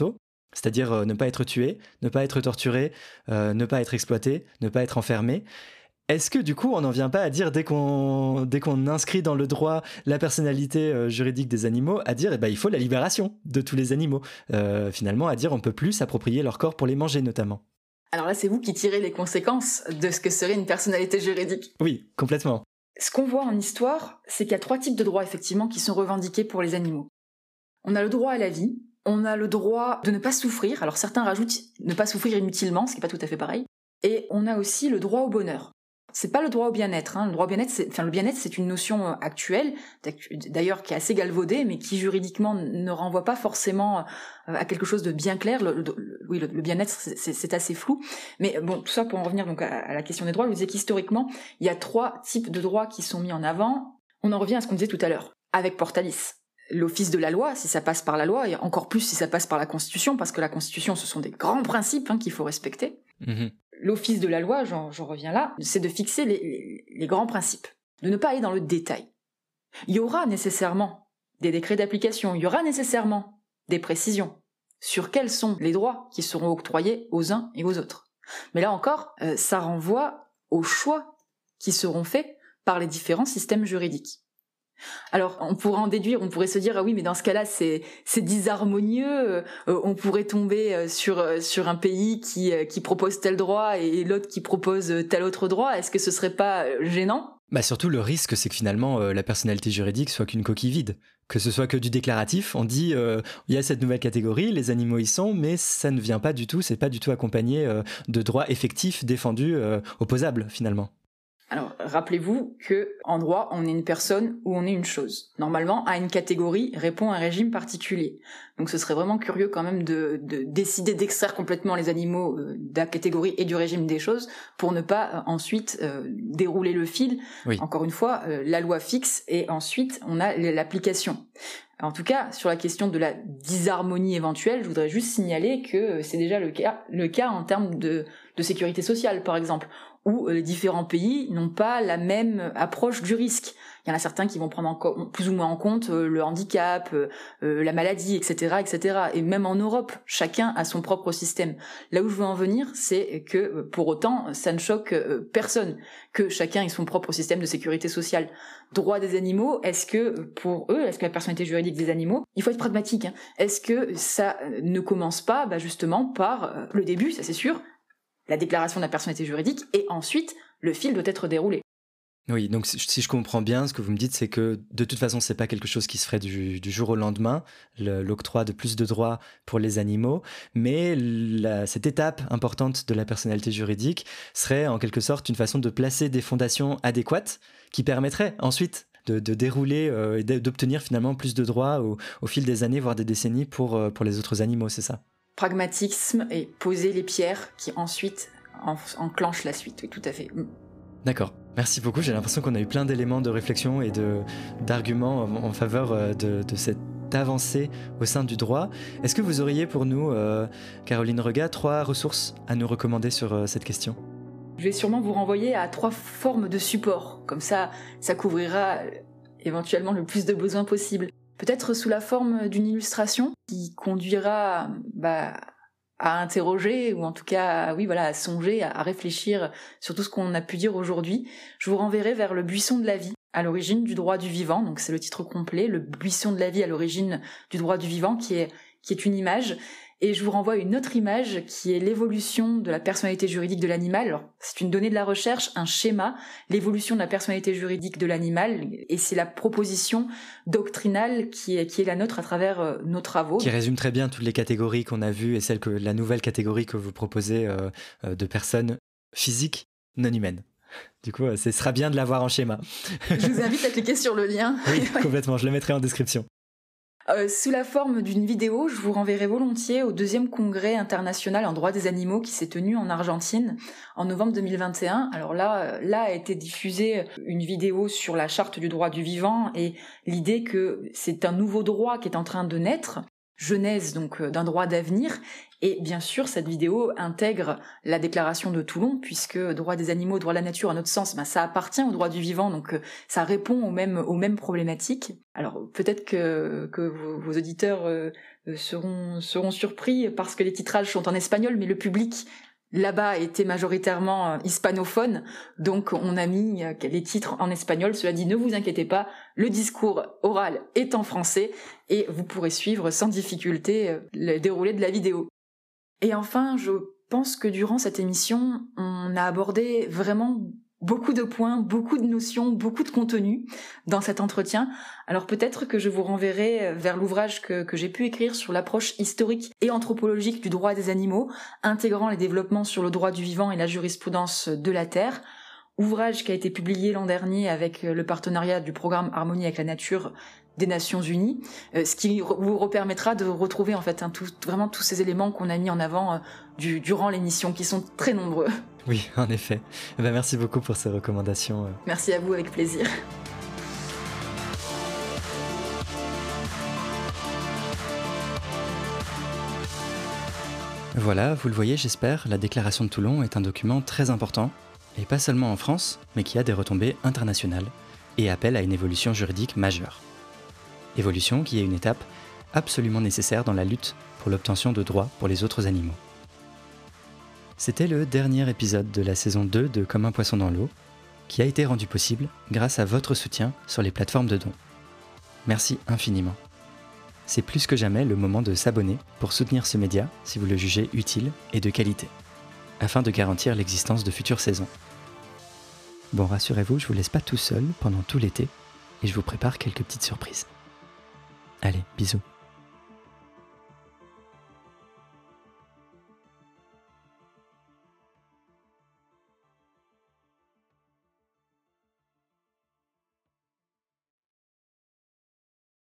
C'est-à-dire euh, ne pas être tué, ne pas être torturé, euh, ne pas être exploité, ne pas être enfermé. Est-ce que du coup on n'en vient pas à dire dès qu'on dès qu'on inscrit dans le droit la personnalité euh, juridique des animaux, à dire eh ben il faut la libération de tous les animaux, euh, finalement à dire on peut plus s'approprier leur corps pour les manger notamment. Alors là c'est vous qui tirez les conséquences de ce que serait une personnalité juridique. Oui, complètement. Ce qu'on voit en histoire, c'est qu'il y a trois types de droits effectivement qui sont revendiqués pour les animaux. On a le droit à la vie, on a le droit de ne pas souffrir, alors certains rajoutent ne pas souffrir inutilement, ce qui n'est pas tout à fait pareil, et on a aussi le droit au bonheur. C'est pas le droit au bien-être, hein. Le droit au bien-être, c'est, enfin le bien-être, c'est une notion actuelle, d'ailleurs qui est assez galvaudée, mais qui juridiquement ne renvoie pas forcément à quelque chose de bien clair. Le, le, oui, le, le bien-être, c'est, c'est, c'est assez flou. Mais bon, tout ça pour en revenir donc à, à la question des droits. Je vous disais qu'historiquement, il y a trois types de droits qui sont mis en avant. On en revient à ce qu'on disait tout à l'heure, avec Portalis. L'office de la loi, si ça passe par la loi, et encore plus si ça passe par la Constitution, parce que la Constitution, ce sont des grands principes hein, qu'il faut respecter. Mmh. L'office de la loi, j'en, j'en reviens là, c'est de fixer les, les, les grands principes, de ne pas aller dans le détail. Il y aura nécessairement des décrets d'application, il y aura nécessairement des précisions sur quels sont les droits qui seront octroyés aux uns et aux autres. Mais là encore, euh, ça renvoie aux choix qui seront faits par les différents systèmes juridiques. Alors, on pourrait en déduire, on pourrait se dire ah oui, mais dans ce cas-là, c'est c'est disharmonieux. Euh, on pourrait tomber sur sur un pays qui qui propose tel droit et l'autre qui propose tel autre droit. Est-ce que ce serait pas gênant ? Bah surtout le risque, c'est que finalement euh, la personnalité juridique soit qu'une coquille vide, que ce soit que du déclaratif. On dit euh, il y a cette nouvelle catégorie, les animaux y sont, mais ça ne vient pas du tout, c'est pas du tout accompagné euh, de droits effectifs défendus, euh, opposables finalement. Alors, rappelez-vous que en droit, on est une personne ou on est une chose. Normalement, à une catégorie répond un régime particulier. Donc, ce serait vraiment curieux quand même de, de décider d'extraire complètement les animaux euh, de la catégorie et du régime des choses pour ne pas euh, ensuite euh, dérouler le fil. Oui. Encore une fois, euh, la loi fixe et ensuite on a l'application. En tout cas, sur la question de la disharmonie éventuelle, je voudrais juste signaler que c'est déjà le cas, le cas en termes de, de sécurité sociale, par exemple, où les différents pays n'ont pas la même approche du risque. Il y en a certains qui vont prendre en, plus ou moins en compte le handicap, euh, la maladie, et cetera, et cetera. Et même en Europe, chacun a son propre système. Là où je veux en venir, c'est que pour autant, ça ne choque personne que chacun ait son propre système de sécurité sociale. Droit des animaux, est-ce que pour eux, est-ce que la personnalité juridique des animaux, il faut être pragmatique, hein, est-ce que ça ne commence pas bah, justement par le début, ça c'est sûr, la déclaration de la personnalité juridique, et ensuite, le fil doit être déroulé. Oui, donc si je comprends bien, ce que vous me dites, c'est que de toute façon, c'est pas quelque chose qui se ferait du, du jour au lendemain, le, l'octroi de plus de droits pour les animaux, mais la, cette étape importante de la personnalité juridique serait en quelque sorte une façon de placer des fondations adéquates qui permettraient ensuite de, de dérouler euh, et d'obtenir finalement plus de droits au, au fil des années, voire des décennies pour, euh, pour les autres animaux, c'est ça ? Pragmatisme et poser les pierres qui ensuite en, enclenchent la suite, oui, tout à fait. D'accord, merci beaucoup. J'ai l'impression qu'on a eu plein d'éléments de réflexion et de, d'arguments en, en faveur de, de cette avancée au sein du droit. Est-ce que vous auriez pour nous, euh, Caroline Regat, trois ressources à nous recommander sur euh, cette question ? Je vais sûrement vous renvoyer à trois formes de support. Comme ça, ça couvrira éventuellement le plus de besoins possible. Peut-être sous la forme d'une illustration qui conduira bah, à interroger, ou en tout cas, oui, voilà, à songer, à réfléchir sur tout ce qu'on a pu dire aujourd'hui. Je vous renverrai vers le buisson de la vie, à l'origine du droit du vivant. Donc c'est le titre complet, le buisson de la vie à l'origine du droit du vivant, qui est qui est une image. Et je vous renvoie à une autre image qui est l'évolution de la personnalité juridique de l'animal. Alors, c'est une donnée de la recherche, un schéma, l'évolution de la personnalité juridique de l'animal, et c'est la proposition doctrinale qui est, qui est la nôtre à travers euh, nos travaux. Qui résume très bien toutes les catégories qu'on a vues et celle que, la nouvelle catégorie que vous proposez euh, euh, de personnes physiques non humaines. Du coup, euh, ce sera bien de l'avoir en schéma. Je vous invite à cliquer sur le lien. Oui, complètement, je le mettrai en description. Euh, sous la forme d'une vidéo, je vous renverrai volontiers au deuxième congrès international en droit des animaux qui s'est tenu en Argentine en novembre deux mille vingt et un. Alors là, là a été diffusée une vidéo sur la charte du droit du vivant et l'idée que c'est un nouveau droit qui est en train de naître. genèse donc d'un droit d'avenir. Et bien sûr, cette vidéo intègre la déclaration de Toulon, puisque droit des animaux, droit de la nature, à notre sens, ben, ça appartient au droit du vivant, donc euh, ça répond aux mêmes, aux mêmes problématiques. Alors peut-être que, que vos, vos auditeurs euh, seront, seront surpris parce que les titrages sont en espagnol, mais le public là-bas était majoritairement euh, hispanophone, donc on a mis euh, les titres en espagnol. Cela dit, ne vous inquiétez pas, le discours oral est en français et vous pourrez suivre sans difficulté euh, le déroulé de la vidéo. Et enfin, je pense que durant cette émission, on a abordé vraiment beaucoup de points, beaucoup de notions, beaucoup de contenu dans cet entretien. Alors peut-être que je vous renverrai vers l'ouvrage que, que j'ai pu écrire sur l'approche historique et anthropologique du droit des animaux, intégrant les développements sur le droit du vivant et la jurisprudence de la Terre. Ouvrage qui a été publié l'an dernier avec le partenariat du programme Harmonie avec la nature des Nations Unies, euh, ce qui vous permettra de retrouver en fait hein, tout, vraiment tous ces éléments qu'on a mis en avant euh, du, durant l'émission, qui sont très nombreux. Oui, en effet. Eh ben, merci beaucoup pour ces recommandations. Merci à vous, avec plaisir. Voilà, vous le voyez, j'espère, la déclaration de Toulon est un document très important, et pas seulement en France, mais qui a des retombées internationales, et appelle à une évolution juridique majeure. Évolution qui est une étape absolument nécessaire dans la lutte pour l'obtention de droits pour les autres animaux. C'était le dernier épisode de la saison deux de Comme un poisson dans l'eau, qui a été rendu possible grâce à votre soutien sur les plateformes de dons. Merci infiniment. C'est plus que jamais le moment de s'abonner pour soutenir ce média si vous le jugez utile et de qualité, afin de garantir l'existence de futures saisons. Bon, rassurez-vous, je vous laisse pas tout seul pendant tout l'été, et je vous prépare quelques petites surprises. Allez, bisous.